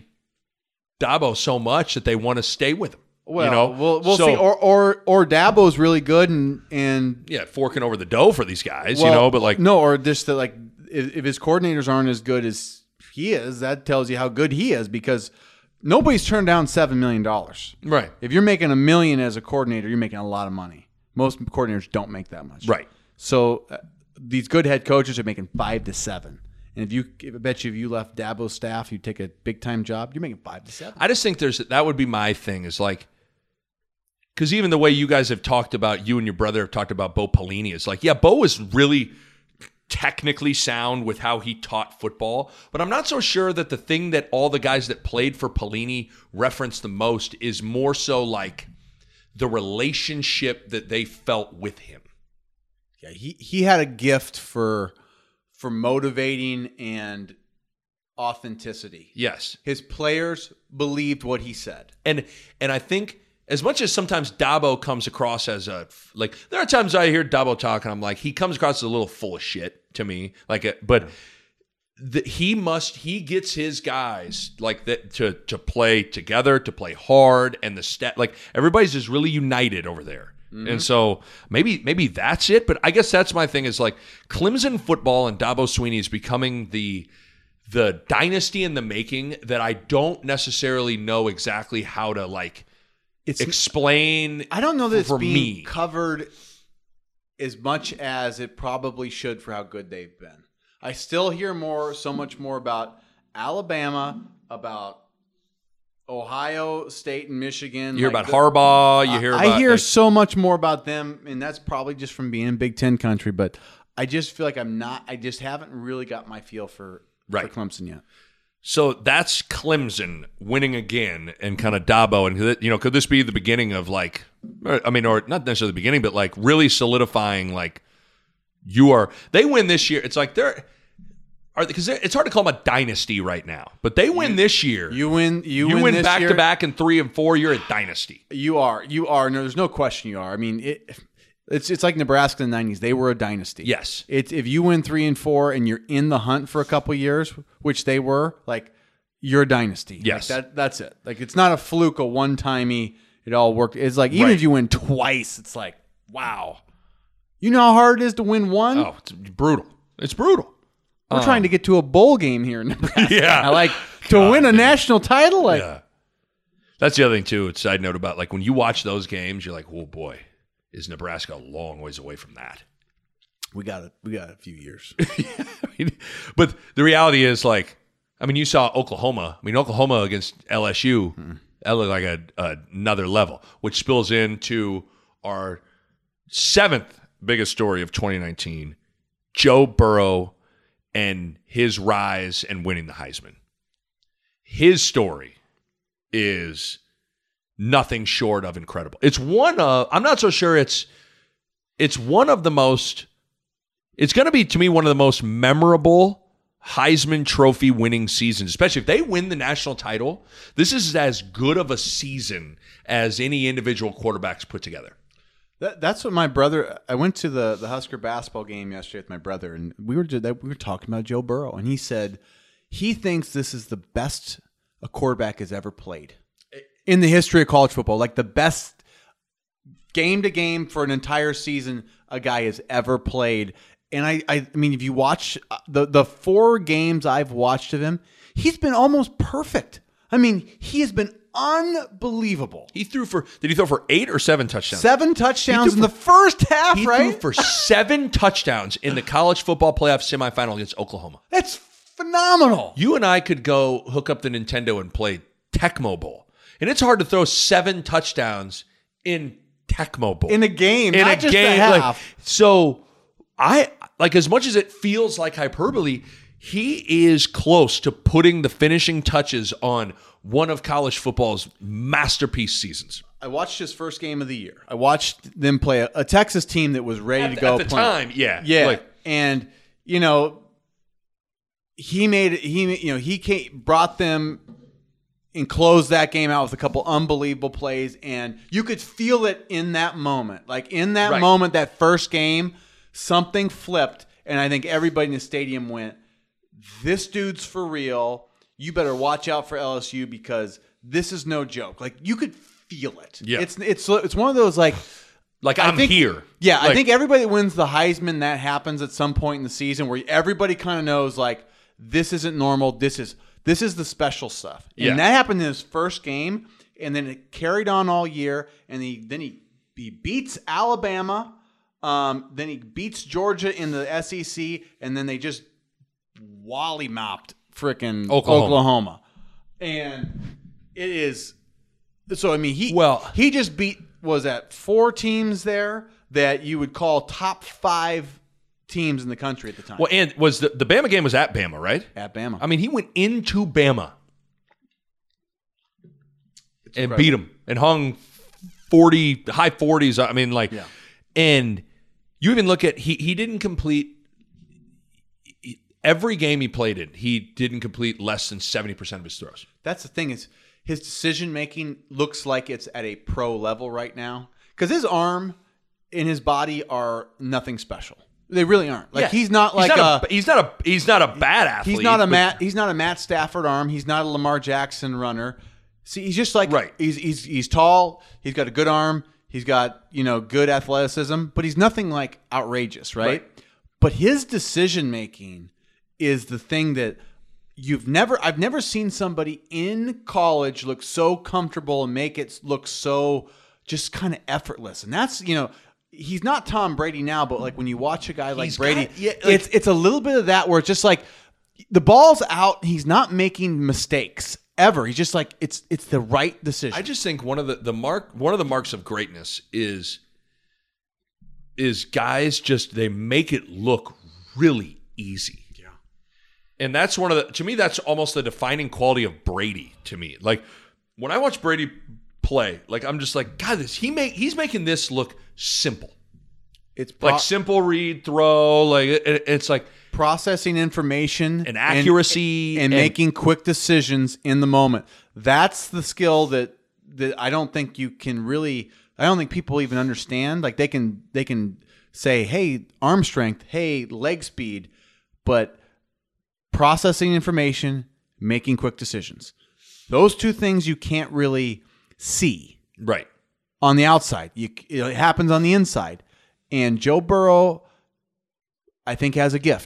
Dabo so much that they want to stay with him. Well, you know? we'll, we'll so, see. Or, or or Dabo's really good and and yeah, forking over the dough for these guys, well, you know. But like no, or just that like if, if his coordinators aren't as good as he is, that tells you how good he is because nobody's turned down seven million dollars. Right. If you're making a million as a coordinator, you're making a lot of money. Most coordinators don't make that much. Right. So uh, these good head coaches are making five to seven. And if you, I bet you, if you left Dabo's staff, you take a big time job, you're making five to seven. I just think there's that would be my thing is like, because even the way you guys have talked about, you and your brother have talked about Bo Pelini, it's like, yeah, Bo was really technically sound with how he taught football, but I'm not so sure that the thing that all the guys that played for Pelini reference the most is more so like the relationship that they felt with him. Yeah, he he had a gift for for motivating and authenticity. Yes. His players believed what he said. And and I think as much as sometimes Dabo comes across as a, like, there are times I hear Dabo talk and I'm like, he comes across as a little full of shit to me. Like, a, but the, he must, he gets his guys like that to, to play together, to play hard. And the stat, like everybody's just really united over there. Mm-hmm. And so maybe, maybe that's it. But I guess that's my thing is like Clemson football and Dabo Swinney is becoming the, the dynasty in the making that I don't necessarily know exactly how to like, It's, explain. I don't know that it's for being me. covered as much as it probably should for how good they've been. I still hear more, so much more about Alabama, about Ohio State and Michigan. You hear like about the, Harbaugh. You hear. I about, hear like, so much more about them, and that's probably just from being in Big Ten country. But I just feel like I'm not. I just haven't really got my feel for, right. for Clemson yet. So that's Clemson winning again and kind of Dabo. And, you know, could this be the beginning of like, I mean, or not necessarily the beginning, but like really solidifying like you are, they win this year. It's like they're, are because it's hard to call them a dynasty right now, but they win you, this year. You win, you, you win, win this back year. to back and three and four. You're a dynasty. You are, you are. No, there's no question you are. I mean, it, It's it's like Nebraska in the nineties. They were a dynasty. Yes. It's if you win three and four and you're in the hunt for a couple of years, which they were, like you're a dynasty. Yes. Like that that's it. Like it's not a fluke, a one timey. It all worked. It's like even right. if you win twice, it's like wow. You know how hard it is to win one? Oh, it's brutal. It's brutal. We're Um, trying to get to a bowl game here in Nebraska. Yeah. I like to God, win a man. national title. Like, Yeah. That's the other thing, too. It's a side note about, like, when you watch those games, you're like, oh, boy, is Nebraska a long ways away from that? we got a, we got a few years. I mean, but the reality is, like, I mean, you saw Oklahoma. I mean, Oklahoma against L S U, mm. that looked like a, a, another level, which spills into our seventh biggest story of twenty nineteen, Joe Burrow and his rise and winning the Heisman. His story is nothing short of incredible. It's one of, I'm not so sure it's, it's one of the most, it's going to be, to me, one of the most memorable Heisman Trophy winning seasons, especially if they win the national title. This is as good of a season as any individual quarterbacks put together. That, that's what my brother. I went to the, the Husker basketball game yesterday with my brother, and we were we were talking about Joe Burrow, and he said he thinks this is the best a quarterback has ever played in the history of college football. Like the best game to game for an entire season a guy has ever played. And I, I mean, if you watch the the four games I've watched of him, he's been almost perfect. I mean, he has been unbelievable. He threw for, did he throw for eight or seven touchdowns? Seven touchdowns in for, the first half, he right? He threw for seven touchdowns in the college football playoff semifinal against Oklahoma. That's phenomenal. You and I could go hook up the Nintendo and play Tecmo Bowl. And it's hard to throw seven touchdowns in Tecmo Bowl. In a game, in not a just game. a half. Like, so, I, like, as much as it feels like hyperbole, he is close to putting the finishing touches on one of college football's masterpiece seasons. I watched his first game of the year. I watched them play a, a Texas team that was ready at, to go. At the play. time, yeah. Yeah. Like, and, you know, he made he you know, he came, brought them and closed that game out with a couple unbelievable plays. And you could feel it in that moment. Like in that right. moment, that first game, something flipped. And I think everybody in the stadium went, this dude's for real. You better watch out for L S U because this is no joke. Like you could feel it. Yeah. It's it's it's one of those like like I I'm think, here. Yeah, like, I think everybody that wins the Heisman, that happens at some point in the season where everybody kind of knows like this isn't normal. This is this is the special stuff. And yeah. that happened in his first game, and then it carried on all year. And he then he he beats Alabama. Um, then he beats Georgia in the S E C, and then they just wally mopped frickin' Oklahoma. Oklahoma. And it is so I mean he well he just beat was at four teams there that you would call top five teams in the country at the time. Well, and was the, the Bama game was at Bama, right? At Bama. I mean, he went into Bama It's and incredible. beat him and hung forty, high forties. I mean, like, Yeah. and you even look at, he he didn't complete, every game he played in, he didn't complete less than seventy percent of his throws. That's the thing is his decision making looks like it's at a pro level right now because his arm and his body are nothing special. They really aren't. Like Yeah. he's not like he's not a, a he's not a he's not a bad athlete. he's not a but- Matt he's not a Matt Stafford arm. He's not a Lamar Jackson runner. See, he's just like Right. he's he's he's tall. He's got a good arm. He's got, you know, good athleticism, but he's nothing like outrageous, right? Right. But his decision making is the thing that you've never I've never seen somebody in college look so comfortable and make it look so just kind of effortless. And that's, you know, he's not Tom Brady now, but like when you watch a guy like He's Brady, got- yeah, like- it's it's a little bit of that where it's just like the ball's out, he's not making mistakes ever. He's just like it's it's the right decision. I just think one of the, the mark one of the marks of greatness is is guys just they make it look really easy. Yeah. And that's one of the to me that's almost the defining quality of Brady to me. Like when I watch Brady play, like I'm just like, God, this he make he's making this look simple. It's pro- Like simple read, throw, like it, it's like processing information and accuracy and, and, and- making quick decisions in the moment. That's the skill that that I don't think you can really I don't think people even understand. Like they can they can say, "Hey, arm strength, hey, leg speed," but processing information, making quick decisions. Those two things you can't really see right. on the outside. You, it happens on the inside. And Joe Burrow, I think, has a gift.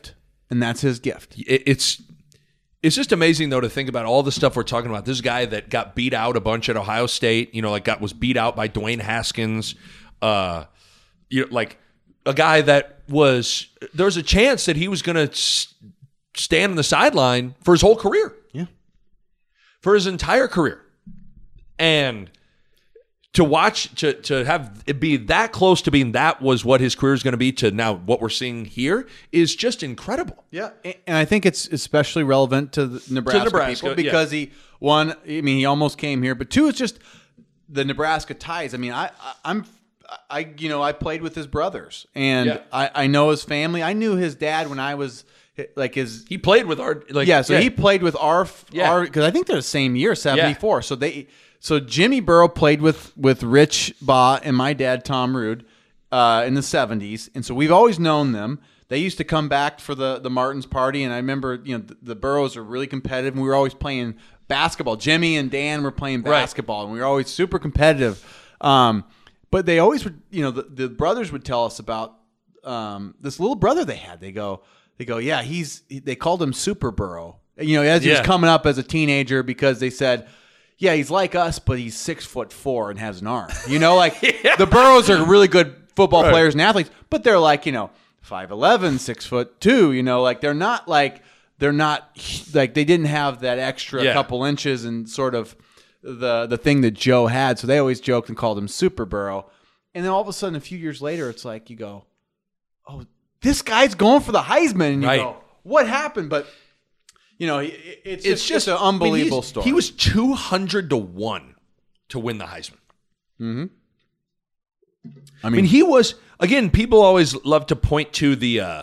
and that's his gift. It, it's it's just amazing though to think about all the stuff we're talking about. This guy that got beat out a bunch at Ohio State, you know, like got was beat out by Dwayne Haskins, uh, you know, like a guy that was there was a chance that he was going to s- stand on the sideline for his whole career, Yeah, for his entire career, and to watch to to have it be that close to being that was what his career is going to be to now what we're seeing here is just incredible. yeah, and I think it's especially relevant to the Nebraska, To Nebraska, people because he one, I mean, he almost came here, but two, it's just the Nebraska ties. I mean, I, I I'm. I you know I played with his brothers and Yeah. I, I know his family. I knew his dad when I was like his He played with our like yeah. So he played with our Yeah. our because I think they're the same year, seventy-four. So they so Jimmy Burrow played with with Rich Baugh and my dad Tom Rude uh, in the seventies, and so we've always known them. They used to come back for the the Martins party, and I remember you know the, the Burrows are really competitive, and we were always playing basketball. Jimmy and Dan were playing Right. basketball, and we were always super competitive. Um, But they always would, you know, the, the brothers would tell us about um, this little brother they had. They go, they go, yeah, he's. They called him Super Burrow. You know, as he Yeah. was coming up as a teenager, because they said, yeah, he's like us, but he's six foot four and has an arm. You know, like Yeah. the Burrows are really good football Right. players and athletes, but they're like, you know, five eleven, six foot two. You know, like they're not like they're not like they didn't have that extra Yeah. couple inches and sort of. the the thing that Joe had. So they always joked and called him Super Burrow. And then all of a sudden, a few years later, it's like you go, oh, this guy's going for the Heisman. And you Right. go, what happened? But, you know, it, it's, It's just, just an I mean, unbelievable he's- story. He was two hundred to one to win the Heisman. Mm-hmm. I I mean, mean, he was again. People always love to point to the uh,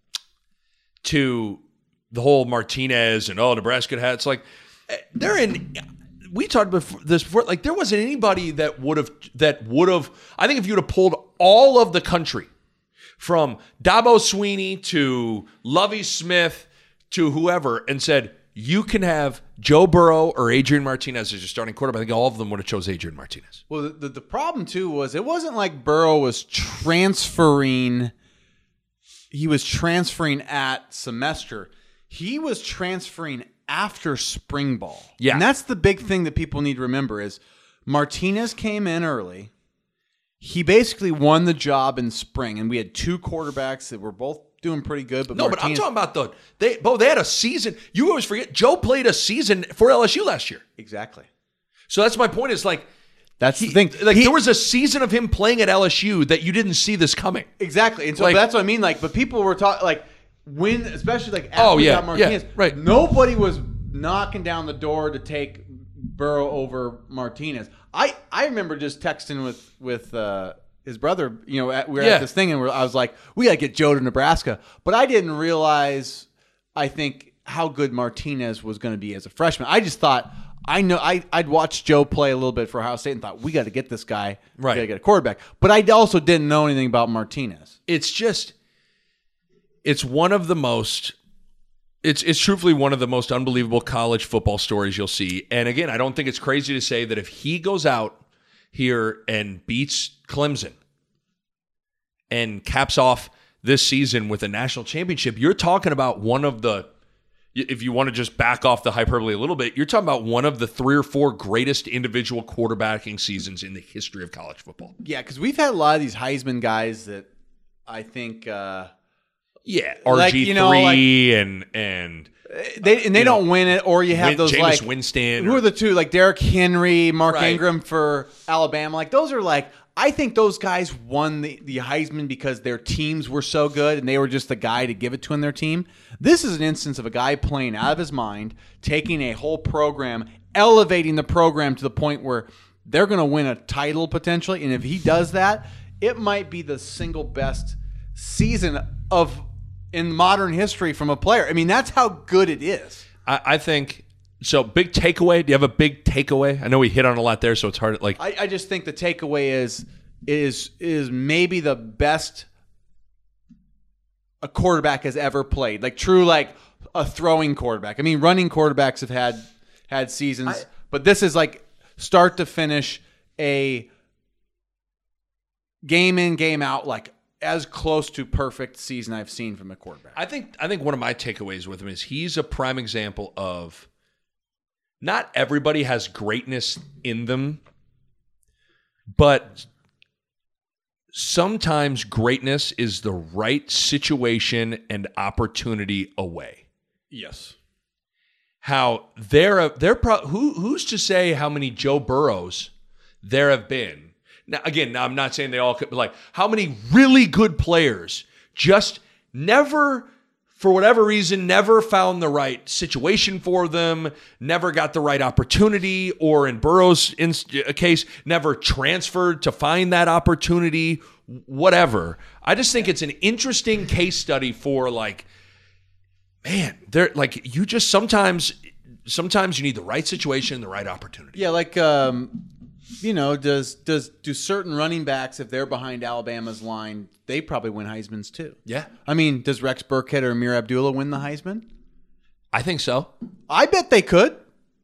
to the whole Martinez and oh, Nebraska had. It's like eh, they're in. We talked before this before. Like there wasn't anybody that would have that would have. I think if you'd have pulled all of the country from Dabo Sweeney to Lovie Smith to whoever and said you can have Joe Burrow or Adrian Martinez as your starting quarterback, I think all of them would have chose Adrian Martinez. well, the, the, the problem, too, was it wasn't like Burrow was transferring. He was transferring at semester. He was transferring after spring ball. Yeah. And that's the big thing that people need to remember is Martinez came in early. He basically won the job in spring, and we had two quarterbacks that were both doing pretty good. But No, Martinez, but I'm talking about the they. Bo, they had a season. You always forget. Joe played a season for L S U last year. exactly. So that's my point. Is like That's he, the thing. Like He- there was a season of him playing at L S U that you didn't see this coming. Exactly. And so Like- that's what I mean. Like, but people were talking, like, when, especially like after Oh, we yeah, got Martinez, yeah, right. nobody was knocking down the door to take Burrow over Martinez. I, I remember just texting with, with, uh, his brother, you know, at, we were Yeah. at this thing and we're, I was like, we got to get Joe to Nebraska. But I didn't realize, I think, how good Martinez was going to be as a freshman. I just thought, I know, I, I'd watched Joe play a little bit for Ohio State and thought, we got to get this guy. Right. We got to get a quarterback. But I also didn't know anything about Martinez. It's just, it's one of the most. It's it's truthfully one of the most unbelievable college football stories you'll see. And again, I don't think it's crazy to say that if he goes out here and beats Clemson and caps off this season with a national championship, you're talking about one of the, if you want to just back off the hyperbole a little bit, you're talking about one of the three or four greatest individual quarterbacking seasons in the history of college football. Yeah, because we've had a lot of these Heisman guys that I think uh, Yeah, Like, R G three you know, like- and and they and they You don't know, win it, or you have Win- those Jameis like Winston who or- are the two like Derrick Henry, Mark Right. Ingram for Alabama. Like those are like I think those guys won the, the Heisman because their teams were so good and they were just the guy to give it to in their team. This is an instance of a guy playing out of his mind, taking a whole program, elevating the program to the point where they're going to win a title potentially. And if he does that, it might be the single best season of in modern history from a player. I mean, that's how good it is. I, I think so. Big takeaway. Do you have a big takeaway? I know we hit on a lot there, so it's hard. To, like, I, I just think the takeaway is is is maybe the best a quarterback has ever played. Like true, like a throwing quarterback. I mean, running quarterbacks have had had seasons, I- but this is like start to finish a game in, game out, like as close to perfect season I've seen from a quarterback. I think I think one of my takeaways with him is he's a prime example of not everybody has greatness in them, but sometimes greatness is the right situation and opportunity away. Yes. How there, there, pro- who, who's to say how many Joe Burrows there have been? Now, again, now I'm not saying they all could, but like how many really good players just never, for whatever reason, never found the right situation for them, never got the right opportunity, or in Burrow's inst- case, never transferred to find that opportunity, whatever. I just think it's an interesting case study for like, man, they're like you just sometimes, sometimes you need the right situation, the right opportunity. Yeah, like um, you know, does does do certain running backs, if they're behind Alabama's line, they probably win Heismans too. Yeah, I mean, does Rex Burkhead or Amir Abdullah win the Heisman? I think so. I bet they could.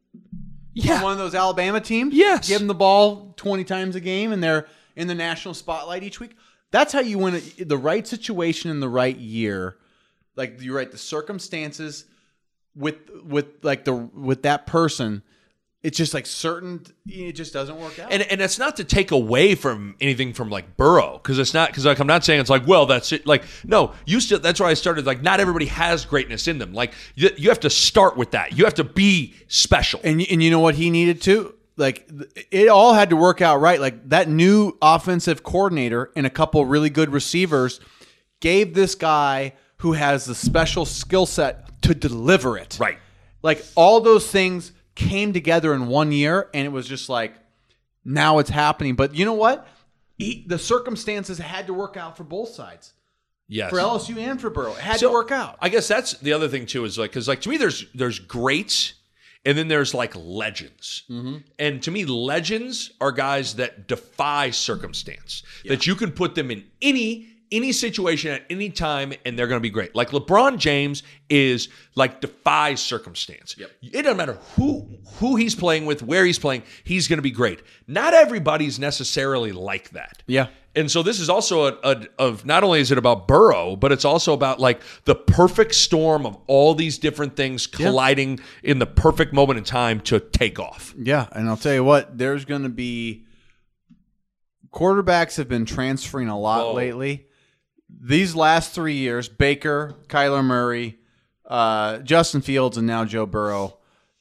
Yeah, one of those Alabama teams. Yes, give them the ball twenty times a game, and they're in the national spotlight each week. That's how you win it, the right situation in the right year. Like you're right, the circumstances with with like the with that person, it's just like certain. It just doesn't work out. And and it's not to take away from anything from like Burrow, because it's not because like I'm not saying it's like well that's it. Like no, you still that's why I started like not everybody has greatness in them. Like you, you have to start with that. You have to be special. And and you know what he needed to. Like it all had to work out right. Like that new offensive coordinator and a couple really good receivers gave this guy who has the special skill set to deliver it. Right. Like all those things came together in one year, and it was just like, now it's happening. But you know what? He, the circumstances had to work out for both sides. Yes. For L S U and for Burrow. It had so, to work out. I guess that's the other thing too, is like, because like to me there's there's greats and then there's like legends. Mm-hmm. And to me, legends are guys that defy circumstance. Yeah. That you can put them in any any situation at any time and they're going to be great. Like LeBron James is like defies circumstance. Yep. It doesn't matter who who he's playing with, where he's playing, he's going to be great. Not everybody's necessarily like that. Yeah. And so this is also a, a of not only is it about Burrow, but it's also about like the perfect storm of all these different things colliding yeah. in the perfect moment in time to take off. Yeah, and I'll tell you what, there's going to be quarterbacks have been transferring a lot Whoa. lately. These last three years, Baker, Kyler Murray, uh, Justin Fields, and now Joe Burrow.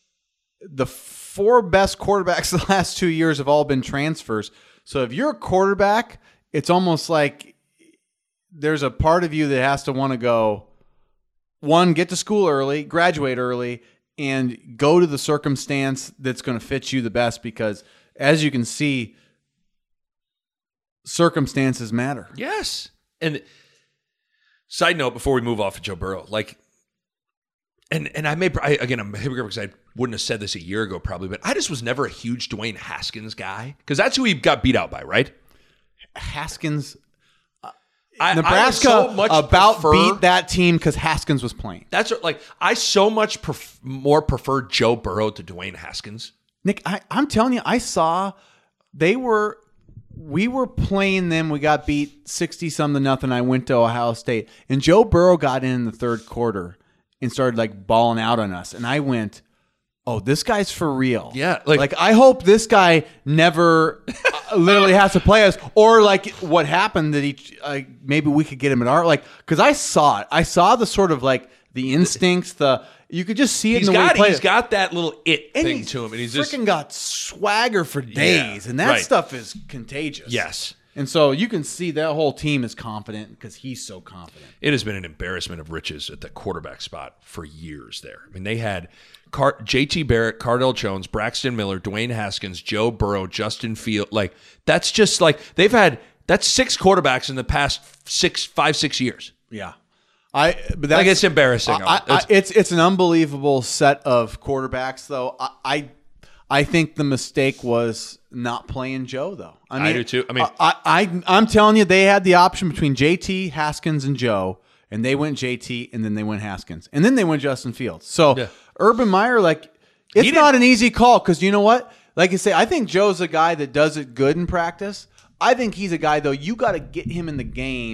The four best quarterbacks the last two years have all been transfers. So if you're a quarterback, it's almost like there's a part of you that has to want to go, one, get to school early, graduate early, and go to the circumstance that's going to fit you the best because, as you can see, circumstances matter. Yes. And side note, before we move off of Joe Burrow, like, and and I may, I, again, I'm a hypocrite because I wouldn't have said this a year ago probably, but I just was never a huge Dwayne Haskins guy because that's who he got beat out by, right? Haskins, uh, I, Nebraska I so much about prefer, beat that team because Haskins was playing. That's what, like, I so much pref- more prefer Joe Burrow to Dwayne Haskins. Nick, I, I'm telling you, I saw they were. We were playing them. We got beat sixty-something to nothing. I went to Ohio State. And Joe Burrow got in, in the third quarter and started, like, balling out on us. And I went, oh, this guy's for real. Yeah. Like, like I hope this guy never uh, literally has to play us. Or, like, what happened that he uh, maybe we could get him at our – like, because I saw it. I saw the sort of, like, the instincts, the – you could just see it he's in the got, way he plays. He's got that little it and thing to him. And he's just freaking got swagger for days. Yeah, and that right. stuff is contagious. Yes. And so you can see that whole team is confident because he's so confident. It has been an embarrassment of riches at the quarterback spot for years there. I mean, they had Car- J T Barrett, Cardell Jones, Braxton Miller, Dwayne Haskins, Joe Burrow, Justin Fields. Like, that's just like – they've had – that's six quarterbacks in the past six, five, six years. Yeah. I but that's, like it's embarrassing. I, I, I, it's it's an unbelievable set of quarterbacks, though. I, I I think the mistake was not playing Joe, though. I, mean, I do too. I mean, I, I I'm telling you, they had the option between J T, Haskins, and Joe, and they went J T, and then they went Haskins, and then they went Justin Fields. So yeah. Urban Meyer, like, it's not an easy call because you know what? Like I say, I think Joe's a guy that does it good in practice. I think he's a guy, though, you got to get him in the game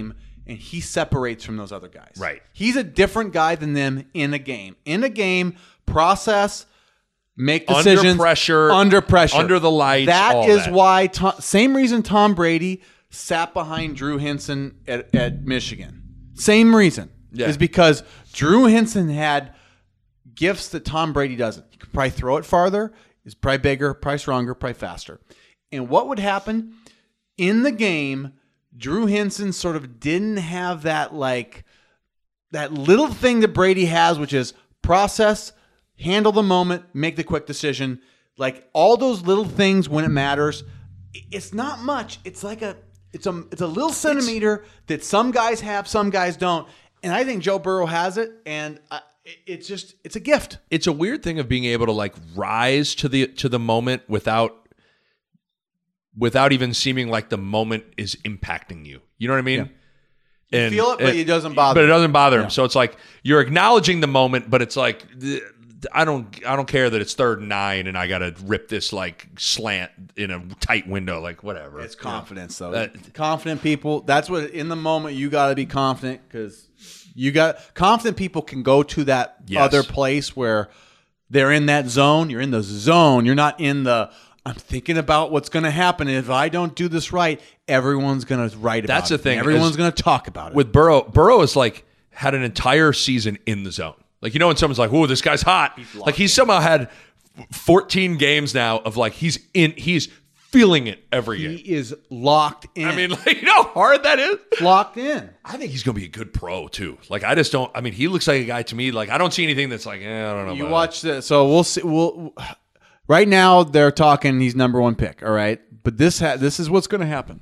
and he separates from those other guys. Right. He's a different guy than them in a game. In a game, process, make decisions. Under pressure. Under pressure. Under the lights. That all is that. why, Tom, same reason Tom Brady sat behind Drew Henson at, at Michigan. Same reason. Yeah. Is because Drew Henson had gifts that Tom Brady doesn't. He could probably throw it farther. He's probably bigger, probably stronger, probably faster. And what would happen in the game, Drew Henson sort of didn't have that like that little thing that Brady has, which is process, handle the moment, make the quick decision. Like all those little things when it matters. It's not much. It's like a it's a it's a little centimeter it's, that some guys have, some guys don't. And I think Joe Burrow has it, and I, it's just it's a gift. It's a weird thing of being able to like rise to the to the moment without without even seeming like the moment is impacting you. You know what I mean? Yeah. And, you feel it, but and, it doesn't bother. But it doesn't bother Yeah. him. So it's like you're acknowledging the moment, but it's like I don't I don't care that it's third and nine and I got to rip this like slant in a tight window, like whatever. It's confidence, though. That- confident people. That's what in the moment you got to be confident because you got confident people can go to that Yes. other place where they're in that zone. You're in the zone. You're not in the. I'm thinking about what's going to happen if I don't do this right. Everyone's going to write about it. That's the thing, Everyone's is- going to talk about it. With Burrow, Burrow is like had an entire season in the zone. Like, you know, when someone's like, "Oh, this guy's hot," like he's somehow had fourteen games now of like he's in, he's feeling it every he game. is locked in. I mean, like, you know how hard that is. locked in. I think he's going to be a good pro too. Like, I just don't. I mean, he looks like a guy to me. Like, I don't see anything that's like, eh, I don't know. You about watch this. So we'll see. We'll right now they're talking. He's number one pick. All right, but this ha- this is what's going to happen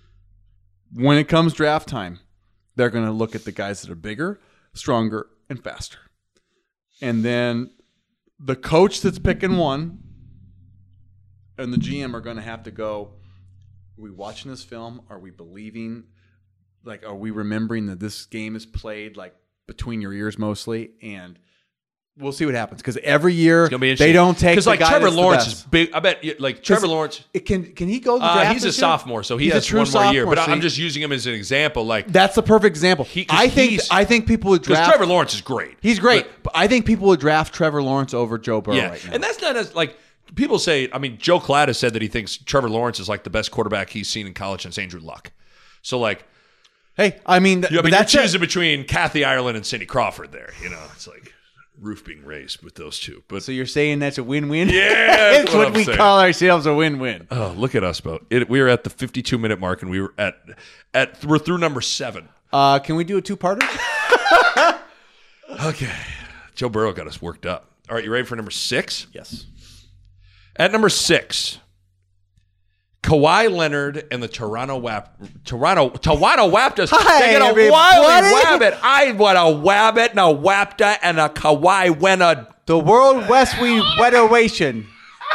when it comes draft time. They're going to look at the guys that are bigger, stronger, and faster, and then the coach that's picking one and the G M are going to have to go. Are we watching this film? Are we believing? Like, are we remembering that this game is played like between your ears mostly? And we'll see what happens because every year Gonna be they don't take because the like guy Trevor that's the Lawrence best. is big. I bet you- like Trevor Lawrence. It can can he go to the Uh, draft? he's a this year? sophomore, so he He's a has true one more year. sophomore, But so I'm he- just using him as an example. Like, That's the perfect example. He- 'cause I think he's- I think people would because draft Trevor Lawrence is great. He's great, but, I think people would draft Trevor Lawrence over Joe Burrow Yeah, right now. and that's not as like people say. I mean, Joe Klatt has said that he thinks Trevor Lawrence is like the best quarterback he's seen in college since Andrew Luck. So like, hey, I mean, th- you know, I but mean, that's you're it. choosing between Kathy Ireland and Cindy Crawford. There, you know, it's like roof being raised with those two. But So you're saying that's a win-win? Yeah, that's it's what what I'm we saying. call ourselves a win-win. oh, look at us, Bo. It, we were at the fifty-two minute mark, and we were at at we're through number seven. Uh, can we do a two-parter? Okay, Joe Burrow got us worked up. All right, you ready for number six? Yes. At number six, Kawhi Leonard and the Toronto Wap Toronto Toronto Raptors. Hi, They're gonna everybody. wildly wab it. I want a wabbit and a wapta and a Kawhi Leonard. The World Westward Federation.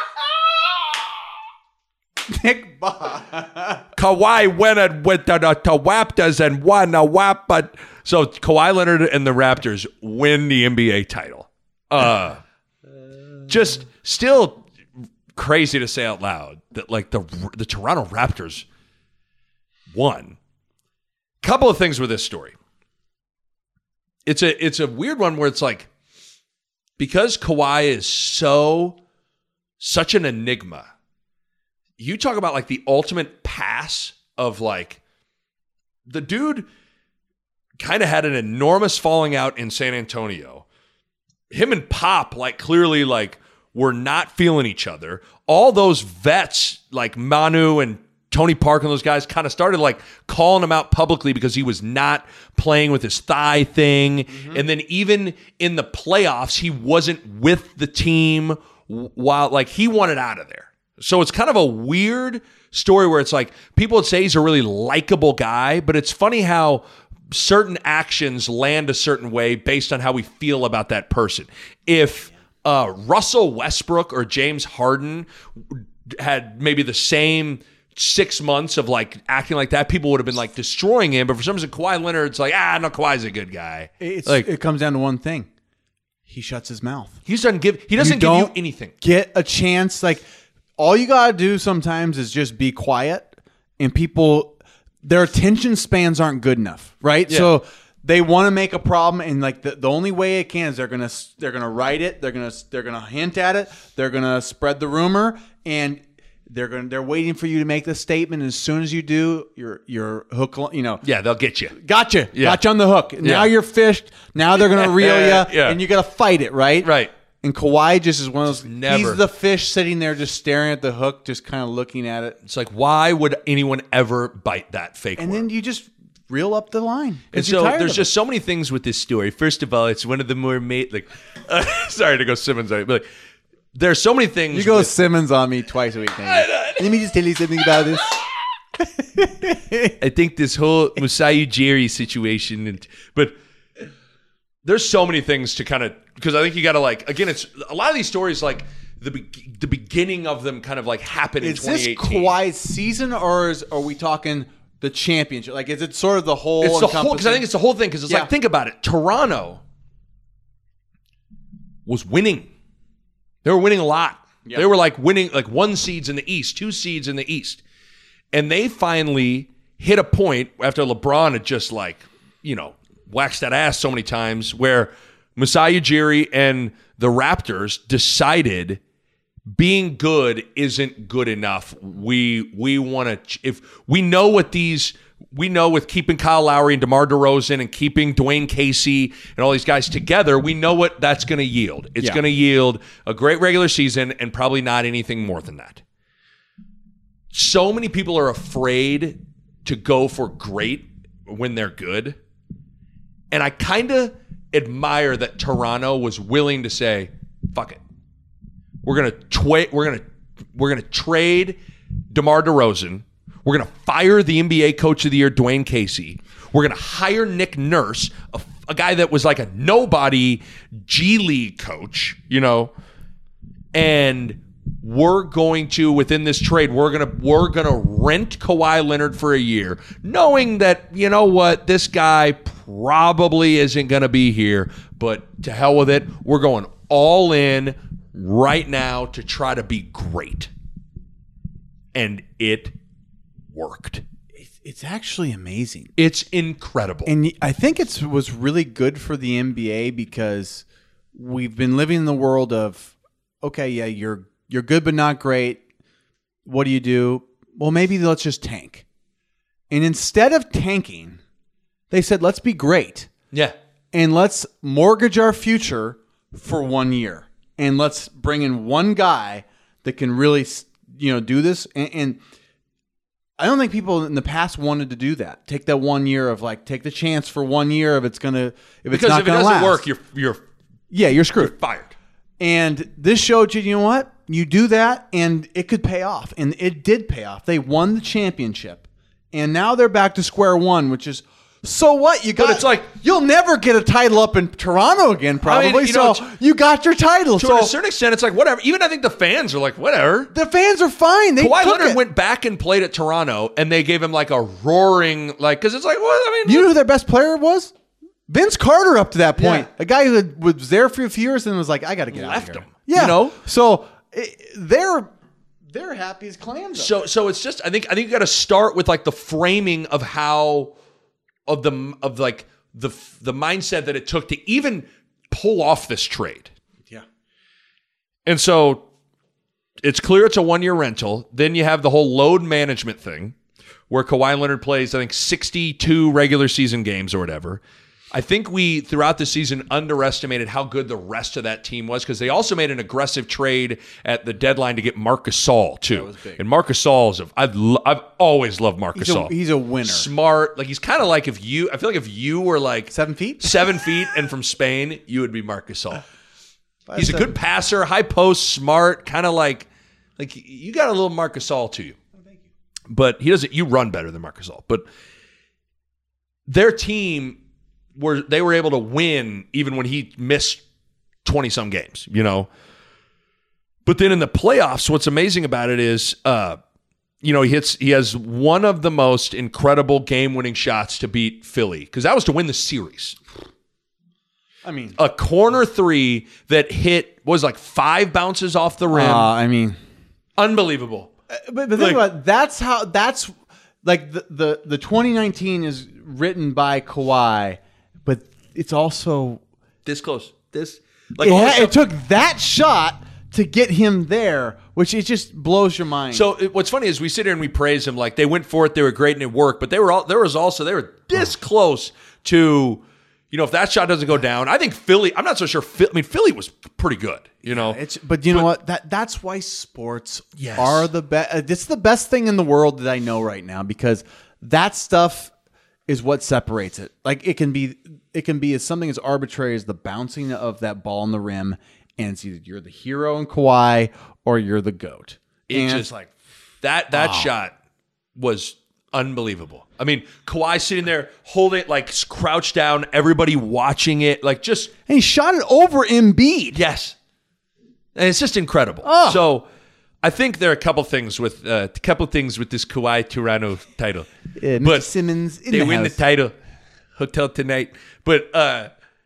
Nick Bob. Kawhi Leonard with the, the, the Raptors and won a wap. But so Kawhi Leonard and the Raptors win the N B A title. Uh, just still crazy to say out loud that like the the Toronto Raptors won. Couple of things with this story. It's a it's a weird one where it's like because Kawhi is so such an enigma. You talk about like the ultimate pass of like the dude kind of had an enormous falling out in San Antonio. Him and Pop like clearly like were not feeling each other. All those vets like Manu and Tony Park and those guys kind of started like calling him out publicly because he was not playing with his thigh thing. Mm-hmm. And then even in the playoffs, he wasn't with the team while like he wanted out of there. So it's kind of a weird story where it's like people would say he's a really likable guy, but it's funny how certain actions land a certain way based on how we feel about that person. If uh, Russell Westbrook or James Harden had maybe the same six months of like acting like that, people would have been like destroying him. But for some reason, Kawhi Leonard's like, ah, no, Kawhi's a good guy. It's, like it comes down to one thing. He shuts his mouth. He doesn't give. He doesn't You give you don't anything. Get a chance. Like all you gotta do sometimes is just be quiet, and people. their attention spans aren't good enough, right? Yeah. So they want to make a problem, and like the, the only way it can is they're gonna they're gonna write it, they're gonna they're gonna hint at it, they're gonna spread the rumor, and they're gonna they're waiting for you to make the statement. As soon as you do, you're you're hook, you know. Yeah, they'll get you. Gotcha, Yeah. gotcha on the hook. Now Yeah. you're fished. Now they're gonna reel you, Yeah. and you gotta fight it, right? Right. And Kawhi just is one of those. never. He's the fish sitting there, just staring at the hook, just kind of looking at it, It's like, why would anyone ever bite that fake and worm? then you just reel up the line. 'cause And you're so tired there's of just so many things with this story. First of all, it's one of the more mate like. Uh, sorry to go Simmons on it, but like, there's so many things. it. You go with- Simmons on me twice a week. Let me just tell you something about this. I think this whole Masai Ujiri situation, and but there's so many things to kind of because I think you got to like again, it's a lot of these stories like the be- the beginning of them kind of like happen in Is this twenty eighteen. Kawhi's season, or is, are we talking the championship? Like, is it sort of the whole? It's the whole because I think it's the whole thing because it's Yeah. like think about it. Toronto was winning. They were winning a lot. Yeah. They were like winning like one seeds in the East, two seeds in the East. And they finally hit a point after LeBron had just like, you know, waxed that ass so many times where Masai Ujiri and the Raptors decided being good isn't good enough. We we want to if we know what these we know with keeping Kyle Lowry and DeMar DeRozan and keeping Dwayne Casey and all these guys together, we know what that's going to yield. It's Yeah. going to yield a great regular season and probably not anything more than that. So many people are afraid to go for great when they're good. And I kind of admire that Toronto was willing to say, fuck it. We're going to twa- we're going to we're going to trade DeMar DeRozan. We're going to fire the N B A Coach of the Year, Dwayne Casey. We're going to hire Nick Nurse, a, a guy that was like a nobody G League coach, you know, and we're going to within this trade, we're gonna we're gonna rent Kawhi Leonard for a year, knowing that you know what this guy probably isn't gonna be here, but to hell with it, we're going all in right now to try to be great, and it worked. It's actually amazing. It's incredible. And I think it was really good for the N B A because we've been living in the world of, okay, yeah, you're you're good but not great. What do you do? Well, maybe let's just tank. And instead of tanking, they said, let's be great. Yeah. And let's mortgage our future for one year. And let's bring in one guy that can really, you know, do this. And, and I don't think people in the past wanted to do that. Take that one year of like, take the chance for one year if it's gonna, if it's Because not if it gonna doesn't last. work, you're you're yeah, you're screwed. fired. And this showed you, you know what? You do that, and it could pay off, and it did pay off. They won the championship, and now they're back to square one, which is. So what? You got it's like- you'll never get a title up in Toronto again, probably. I mean, you know, so you got your title. To So a certain extent, it's like whatever. Even I think the fans are like whatever. the fans are fine. They Kawhi took Leonard it. went back and played at Toronto, and they gave him like a roaring, like, because it's like, well, I mean, You know who their best player was? Vince Carter. Up to that point, Yeah. a guy who had, was there for a few years and was like, "I got to get Left out of here." him, Yeah, you know? So it, they're they're happy as clams. up so so it's just I think I think you got to start with like the framing of how of the of like the the mindset that it took to even pull off this trade. Yeah. And so it's clear it's a one-year rental. Then you have the whole load management thing where Kawhi Leonard plays, I think, sixty-two regular season games or whatever. I think we, throughout the season, underestimated how good the rest of that team was because they also made an aggressive trade at the deadline to get Marc Gasol, too. That was big. And Marc Gasol is, a, I've, lo- I've always loved Marc He's a, Gasol. he's a winner. Smart. Like, he's kind of like if you, I feel like if you were like Seven feet? seven feet and from Spain, you would be Marc Gasol. He's a seven. good passer, high post, smart, kind of like, like you got a little Marc Gasol to you. But he doesn't, you run better than Marc Gasol. But their team, were they were able to win even when he missed twenty-some games, you know? But then in the playoffs, what's amazing about it is, uh, you know, he hits, he has one of the most incredible game-winning shots to beat Philly, because that was to win the series. I mean, A corner three that hit, was like five bounces off the rim. uh, I mean, Unbelievable. but, but think Like- about it, that's how that's like the, the the twenty nineteen is written by Kawhi, but it's also This close. This like it, all this ha- it stuff- took that shot to get him there, which it just blows your mind. So it, what's funny is we sit here and we praise them like they went for it, they were great and it worked, but they were all there was also they were this close to, you know, if that shot doesn't go down, I think Philly. I'm not so sure. Philly, I mean, Philly was pretty good, you know. It's but you know what that that's why sports Yes. are the best. It's the best thing in the world that I know right now because that stuff is what separates it. Like it can be it can be as something as arbitrary as the bouncing of that ball in the rim, and it's either you're the hero in Kawhi or you're the GOAT. It and just it's like that that shot was unbelievable. I mean, Kawhi sitting there holding it like crouched down, everybody watching it, like just and he shot it over Embiid. yes, and it's just incredible. Oh. So I think there are a couple things with uh, a couple things with this Kawhi Toronto title, Uh, Mister but Simmons in they the win house. the title, Hotel Tonight. But uh,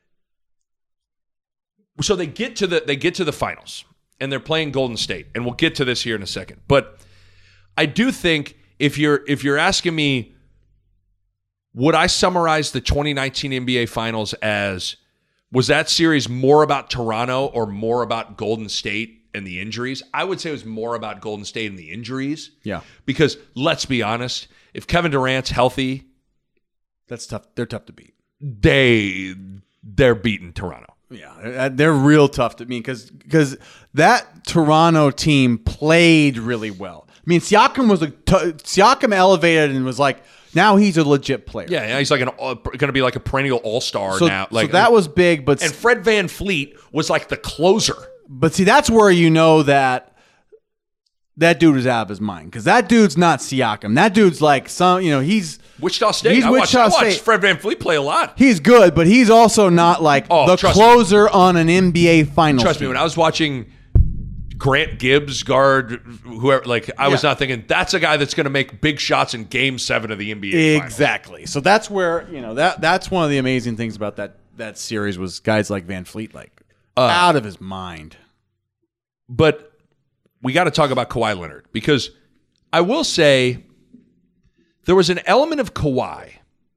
so they get to the they get to the finals, and they're playing Golden State, and we'll get to this here in a second. But I do think if you're if you're asking me, would I summarize the twenty nineteen N B A Finals as was that series more about Toronto or more about Golden State and the injuries? I would say it was more about Golden State and the injuries. Yeah. Because let's be honest, if Kevin Durant's healthy, That's tough. They're tough to beat. they they're beating Toronto. Yeah, uh, they're real tough to me because because that Toronto team played really well. I mean, Siakam was a t- Siakam elevated and was like now he's a legit player. Yeah, yeah, he's like an uh, going to be like a perennial all star so, now. Like so that was big, but and Fred Van Fleet was like the closer. but see that's where you know that that dude is out of his mind because that dude's not Siakam. That dude's like some you know he's. Wichita State. He's I watched, Wichita I watched State. Fred Van Fleet play a lot. He's good, but he's also not like Oh, the trust me. closer on an N B A Finals. Trust me, team. when I was watching Grant Gibbs guard whoever, like I was Yeah. not thinking that's a guy that's going to make big shots in Game Seven of the N B A. Finals. Exactly. So that's where you know that that's one of the amazing things about that that series was guys like Van Fleet like Uh, out of his mind. But we got to talk about Kawhi Leonard because I will say there was an element of Kawhi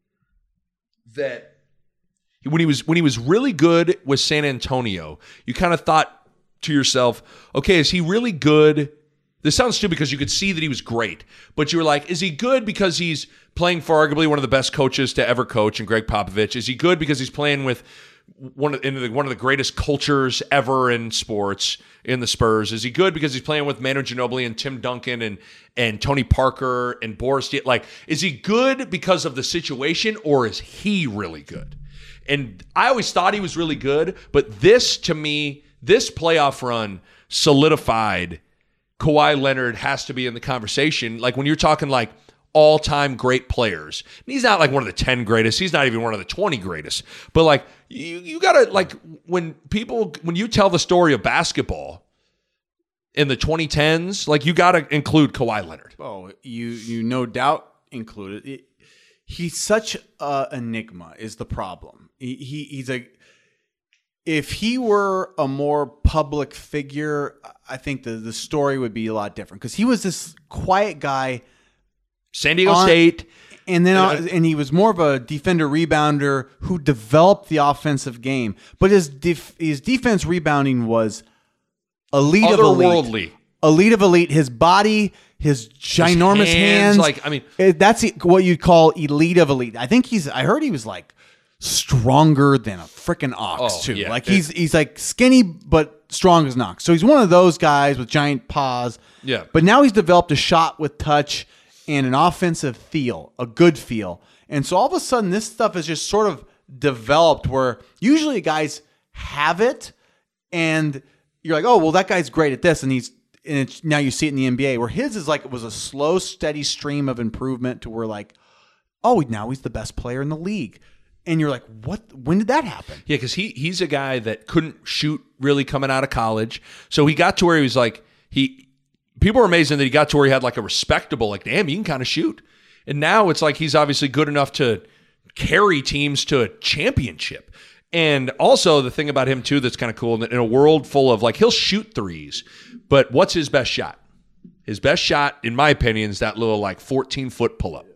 that when he was when he was really good with San Antonio, you kind of thought to yourself, okay, is he really good? This sounds stupid because you could see that he was great, but you were like, is he good because he's playing for arguably one of the best coaches to ever coach in Greg Popovich? Is he good because he's playing with one of, in the, one of the greatest cultures ever in sports in the Spurs? Is he good because he's playing with Manu Ginobili and Tim Duncan and and Tony Parker and Boris Diaw? Like, is he good because of the situation or is he really good? And I always thought he was really good, but this to me, this playoff run solidified Kawhi Leonard has to be in the conversation. Like when you're talking like all-time great players, and he's not like one of the ten greatest. He's not even one of the twenty greatest. But like you, you gotta like when people when you tell the story of basketball in the twenty tens, like you gotta include Kawhi Leonard. Oh, you you no doubt included. It, he's such a enigma is the problem. He, he he's a if he were a more public figure, I think the the story would be a lot different because he was this quiet guy. San Diego On- State. And then, uh, and he was more of a defender rebounder who developed the offensive game. But his def, his defense rebounding was elite of elite, Otherworldly. elite of elite. His body, his ginormous hands, hands, like, I mean- eh, that's what you'd call elite of elite. I think he's. I heard he was like stronger than a freaking ox Oh, too. yeah. Like he's he's like skinny but strong as an ox. So he's one of those guys with giant paws. Yeah. But now he's developed a shot with touch and an offensive feel, a good feel. And so all of a sudden, this stuff is just sort of developed where usually guys have it and you're like, oh, well, that guy's great at this. And he's, and it's, now you see it in the N B A where his is like, it was a slow, steady stream of improvement to where like, oh, now he's the best player in the league. And you're like, what, when did that happen? Yeah, because he he's a guy that couldn't shoot really coming out of college. So he got to where he was like, he people were amazing that he got to where he had like a respectable, like, damn, you can kind of shoot. And now it's like he's obviously good enough to carry teams to a championship. And also the thing about him too that's kind of cool, in a world full of like, he'll shoot threes, but what's his best shot? His best shot, in my opinion, is that little like fourteen-foot pull-up.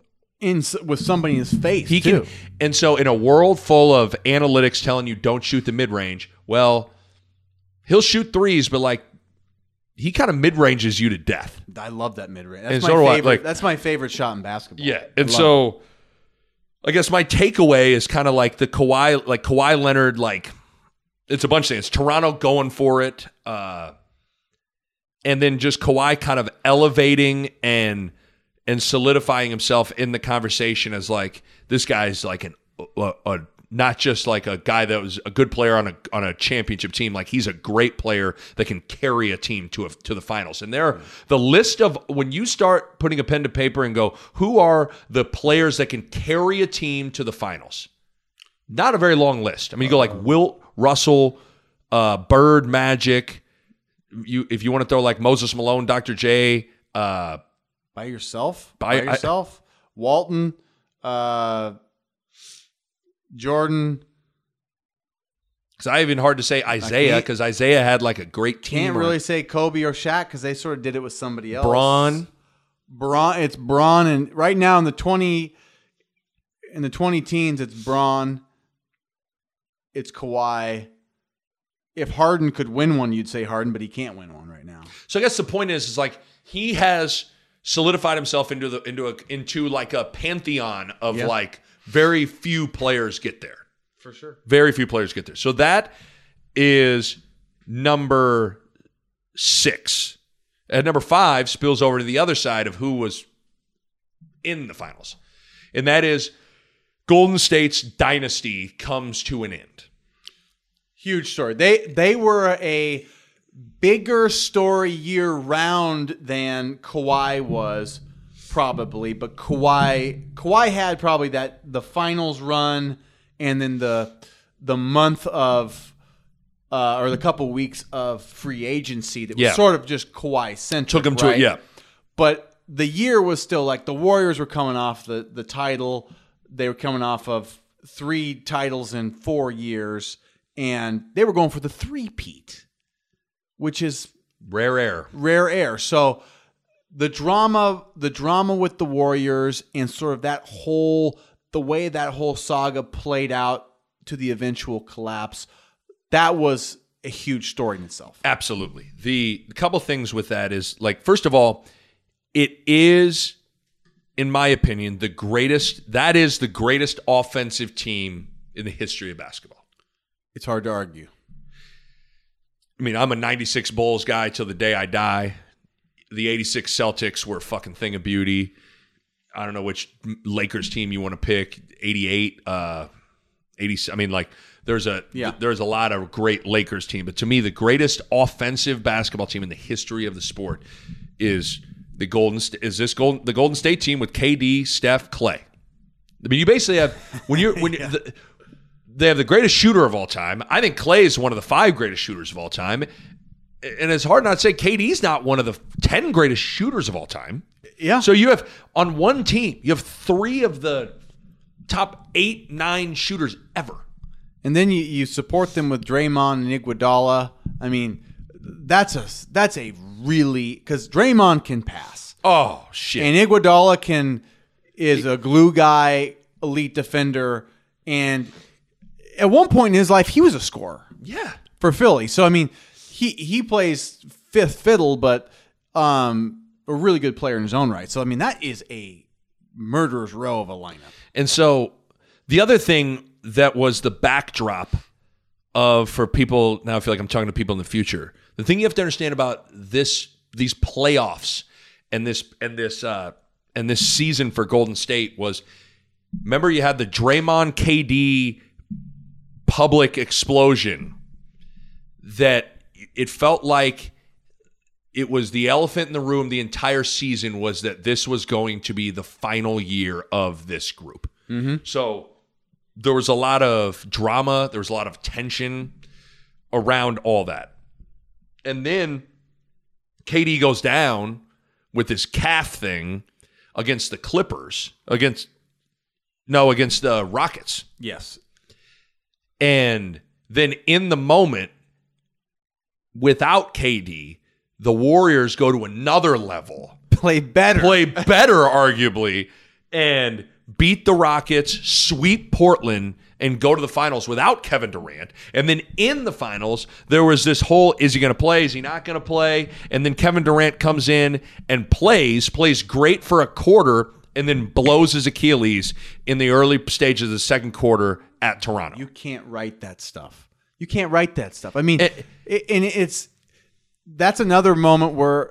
in with somebody in his face. He too. can, and so in a world full of analytics telling you don't shoot the mid range, well, he'll shoot threes, but like he kind of mid ranges you to death. I love that mid range. That's And my so do I, favorite. like- that's my favorite shot in basketball. Yeah, I and love so it. I guess my takeaway is kind of like the Kawhi, like Kawhi Leonard, like it's a bunch of things. Toronto going for it, uh, and then just Kawhi kind of elevating and and solidifying himself in the conversation as like this guy's like an a, a, not just like a guy that was a good player on a on a championship team. Like he's a great player that can carry a team to a, to the finals. And there, the list of when you start putting a pen to paper and go, who are the players that can carry a team to the finals? Not a very long list. I mean, you go like Wilt, Russell, uh, Bird, Magic. You if you want to throw like Moses Malone, Doctor J. Uh, by yourself, By- by, yourself, Walton, uh, Jordan. Because I even hard to say Isaiah can't- because Isaiah had like a great team. Can't or- really say Kobe or Shaq because they sort of did it with somebody else. Braun. Braun. It's Braun, and right now in the twenty, in the twenty teens, it's Braun. It's Kawhi. If Harden could win one, you'd say Harden, but he can't win one right now. So I guess the point is, is like he has solidified himself into the into a into like a pantheon of Yeah. like very few players get there. For sure. Very few players get there. So that is number six. At number five spills over to the other side of who was in the finals. And that is Golden State's dynasty comes to an end. Huge story. They they were a bigger story year round than Kawhi was, probably. But Kawhi Kawhi had probably that the finals run and then the the month of uh, or the couple weeks of free agency that was Yeah. sort of just Kawhi centric. Took him to right? it, yeah. But the year was still like the Warriors were coming off the the title. They were coming off of three titles in four years. And they were going for the three-peat, which is Rare air. rare air. So the drama, the drama with the Warriors and sort of that whole, the way that whole saga played out to the eventual collapse, that was a huge story in itself. Absolutely. The, the couple things with that is like, first of all, it is, in my opinion, the greatest, that is the greatest offensive team in the history of basketball. It's hard to argue. I mean, I'm a ninety-six Bulls guy till the day I die. The eighty-six Celtics were a fucking thing of beauty. I don't know which Lakers team you want to pick. eighty-eight, uh, eighty. I mean, like there's a Yeah. there's a lot of great Lakers team, but to me, the greatest offensive basketball team in the history of the sport is the Golden St- is this Golden the Golden State team with K D, Steph, Clay. I mean, you basically have when you're when you're, the, they have the greatest shooter of all time. I think Clay is one of the five greatest shooters of all time. And it's hard not to say K D's not one of the ten greatest shooters of all time. Yeah. So you have, on one team, you have three of the top eight, nine shooters ever. And then you, you support them with Draymond and Iguodala. I mean, that's a that's a really because Draymond can pass. Oh, shit. And Iguodala can is a glue guy, elite defender, and at one point in his life, he was a scorer yeah. for Philly. So I mean, he he plays fifth fiddle, but um, a really good player in his own right. So I mean, that is a murderer's row of a lineup. And so the other thing that was the backdrop of for people, now I feel like I'm talking to people in the future. The thing you have to understand about this, these playoffs and this and this uh, and this season for Golden State was, remember you had the Draymond K D public explosion that it felt like it was the elephant in the room the entire season was that this was going to be the final year of this group. Mm-hmm. So there was a lot of drama. There was a lot of tension around all that. And then K D goes down with this calf thing against the Clippers, against, no, against the Rockets. Yes. And then in the moment, without K D, the Warriors go to another level. Play better. Play better, arguably, and beat the Rockets, sweep Portland, and go to the finals without Kevin Durant. And then in the finals, there was this whole, is he going to play? Is he not going to play? And then Kevin Durant comes in and plays, plays great for a quarter, and then blows his Achilles in the early stages of the second quarter at Toronto. You can't write that stuff. You can't write that stuff. I mean, It- it, and it's that's another moment where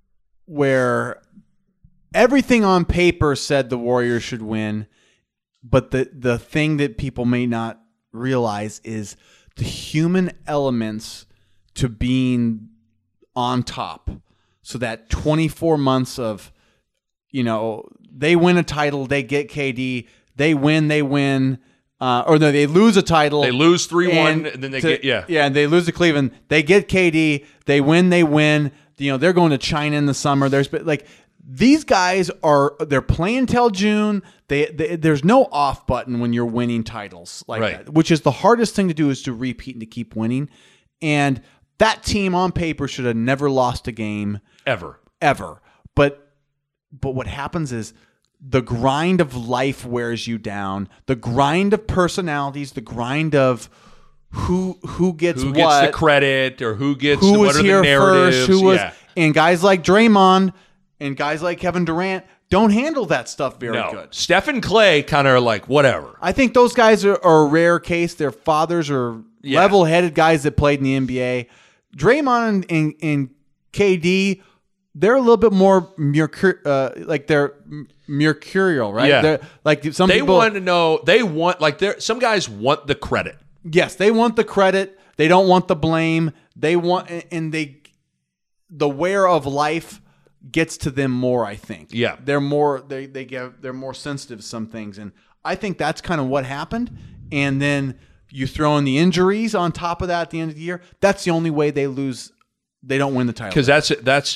where everything on paper said the Warriors should win, but the the thing that people may not realize is the human elements to being on top. So that twenty-four months of, you know, they win a title, they get K D, they win, they win, uh, or no, they lose a title. They lose three one, and then they to- get, yeah. Yeah, and they lose to Cleveland. They get K D, they win, they win. You know, they're going to China in the summer. There's like these guys are they're playing till June. They, they there's no off button when you're winning titles like Right. that, which is the hardest thing to do is to repeat and to keep winning. And that team on paper should have never lost a game Ever. ever. But but what happens is the grind of life wears you down. The grind of personalities, the grind of who who gets Who what, gets the credit or who gets who what was are here the narratives? first, who was yeah. and guys like Draymond and guys like Kevin Durant don't handle that stuff very No. good. Steph and Clay kind of are like, whatever. I think those guys are, are a rare case. Their fathers are Yeah. level-headed guys that played in the N B A. Draymond and, and, and K D, they're a little bit more mercur- uh, like they're m- mercurial, right? Yeah. They're, like some They people, want to know, they want, like, they're, some guys want the credit. yes, they want the credit. They don't want the blame. They want, and they, the wear of life gets to them more. I think. Yeah. they're more. They they get they're more sensitive to some things, and I think that's kind of what happened. And then you throw in the injuries on top of that at the end of the year. That's the only way they lose. They don't win the title. Because that's that's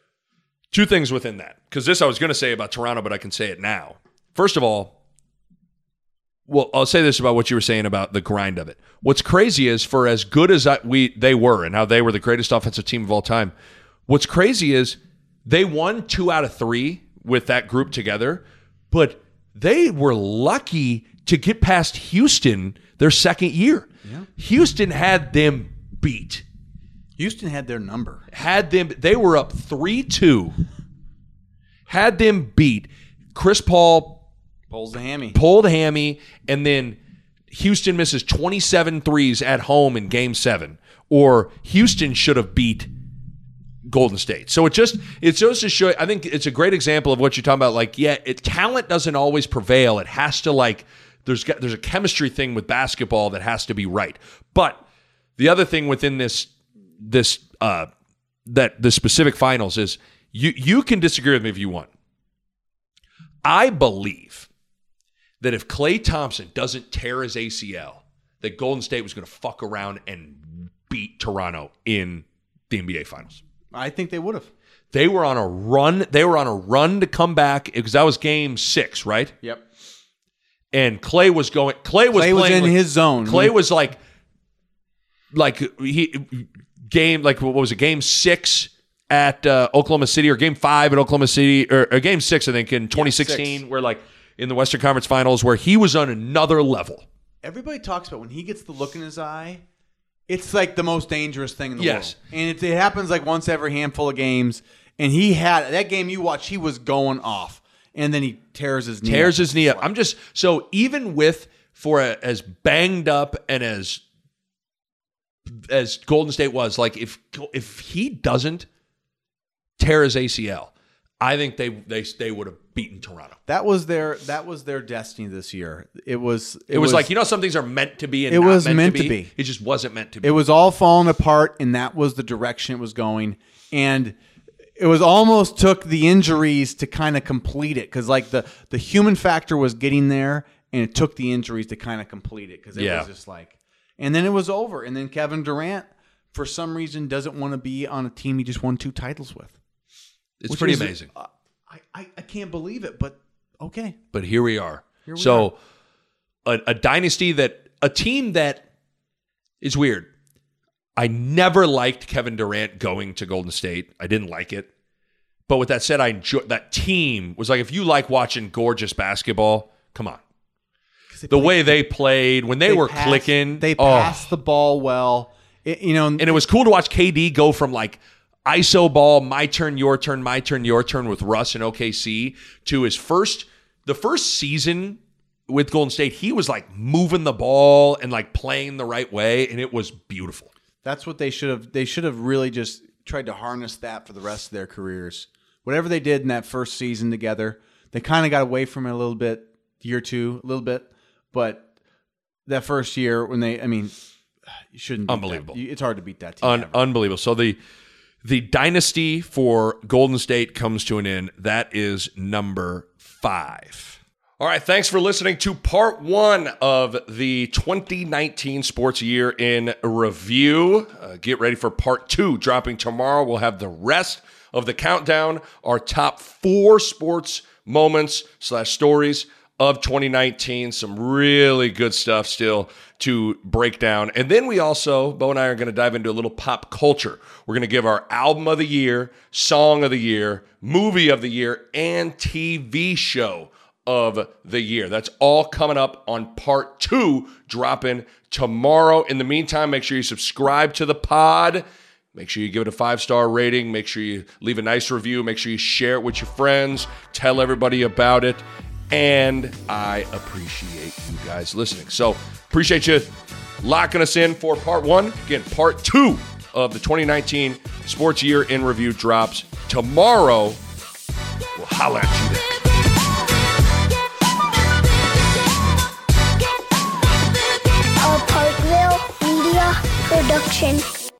two things within that. Because this I was going to say about Toronto, but I can say it now. First of all, well, I'll say this about what you were saying about the grind of it. What's crazy is for as good as I, we they were and how they were the greatest offensive team of all time, what's crazy is they won two out of three with that group together, but they were lucky to get past Houston their second year. Yeah. Houston had them beat. Houston had their number. Had them, they were up three two. Had them beat. Chris Paul Pulls the hammy. pulled a hammy, and then Houston misses twenty-seven threes at home in game seven. Or Houston should have beat Golden State. So it just it just to show, I think it's a great example of what you're talking about. Like, yeah, it, talent doesn't always prevail. It has to, like, there's got- there's a chemistry thing with basketball that has to be right. But the other thing within this this uh that the specific finals is you you can disagree with me if you want. I believe that if Klay Thompson doesn't tear his A C L, that Golden State was going to fuck around and beat Toronto in the N B A Finals. I think they would have. They were on a run. They were on a run to come back because that was game six, right? Yep. And Klay was going. Klay was Klay was playing in like- his zone. Klay was like, like he game like what was it? Game six at uh, Oklahoma City, or game five at Oklahoma City, or, or game six, I think, in twenty sixteen, six. where like in the Western Conference Finals, where he was on another level. Everybody talks about when he gets the look in his eye, it's like the most dangerous thing in the Yes. world. And it, it happens like once every handful of games. And he had that game you watched, he was going off. And then he tears his knee. Tears up. his knee up. I'm just so even with for a, as banged up and as as Golden State was, like if if he doesn't tear his A C L, I think they they they would have beaten Toronto. That was their that was their destiny this year. It was It, was, like, you know, some things are meant to be and It not was meant, meant to, to be. be. It just wasn't meant to be. it was all falling apart, and that was the direction it was going. And it was almost took the injuries to kind of complete it, because like the the human factor was getting there, and it took the injuries to kind of complete it, because it Yeah. was just like, and then it was over. And then Kevin Durant, for some reason, doesn't want to be on a team he just won two titles with. it's which pretty is- amazing. uh, I, I I can't believe it, but okay. But here we are. Here we so A, a dynasty that a team that is weird. I never liked Kevin Durant going to Golden State. I didn't like it. But with that said, I enjoy that team was like, if you like watching gorgeous basketball, Come on. The way they played, when they, They were passed- clicking. They oh. passed the ball well. It- you know, And it was cool to watch K D go from like I S O ball, my turn, your turn, my turn, your turn with Russ and O K C to his first, the first season with Golden State, he was like moving the ball and like playing the right way, and it was beautiful. That's what they should have. They should have really just tried to harness that for the rest of their careers. Whatever they did in that first season together, they kind of got away from it a little bit, year two, a little bit. But that first year when they, I mean, you shouldn't. Beat Unbelievable. That. It's hard to beat that team. Un- unbelievable. So the the dynasty for Golden State comes to an end. That is number five. All right, thanks for listening to part one of the twenty nineteen sports year in review. Uh, get ready for part two dropping tomorrow. We'll have the rest of the countdown, our top four sports moments slash stories of twenty nineteen. Some really good stuff still to break down. And then we also, Bo and I are going to dive into a little pop culture. We're going to give our album of the year, song of the year, movie of the year, and T V show of the year. That's all coming up on part two, dropping tomorrow. In the meantime, make sure you subscribe to the pod. Make sure you give it a five-star rating. Make sure you leave a nice review. Make sure you share it with your friends. Tell everybody about it. And I appreciate you guys listening. So appreciate you locking us in for part one. Again, part two of the twenty nineteen sports year in review drops tomorrow. We'll holla at you then. A Parkville Media Production.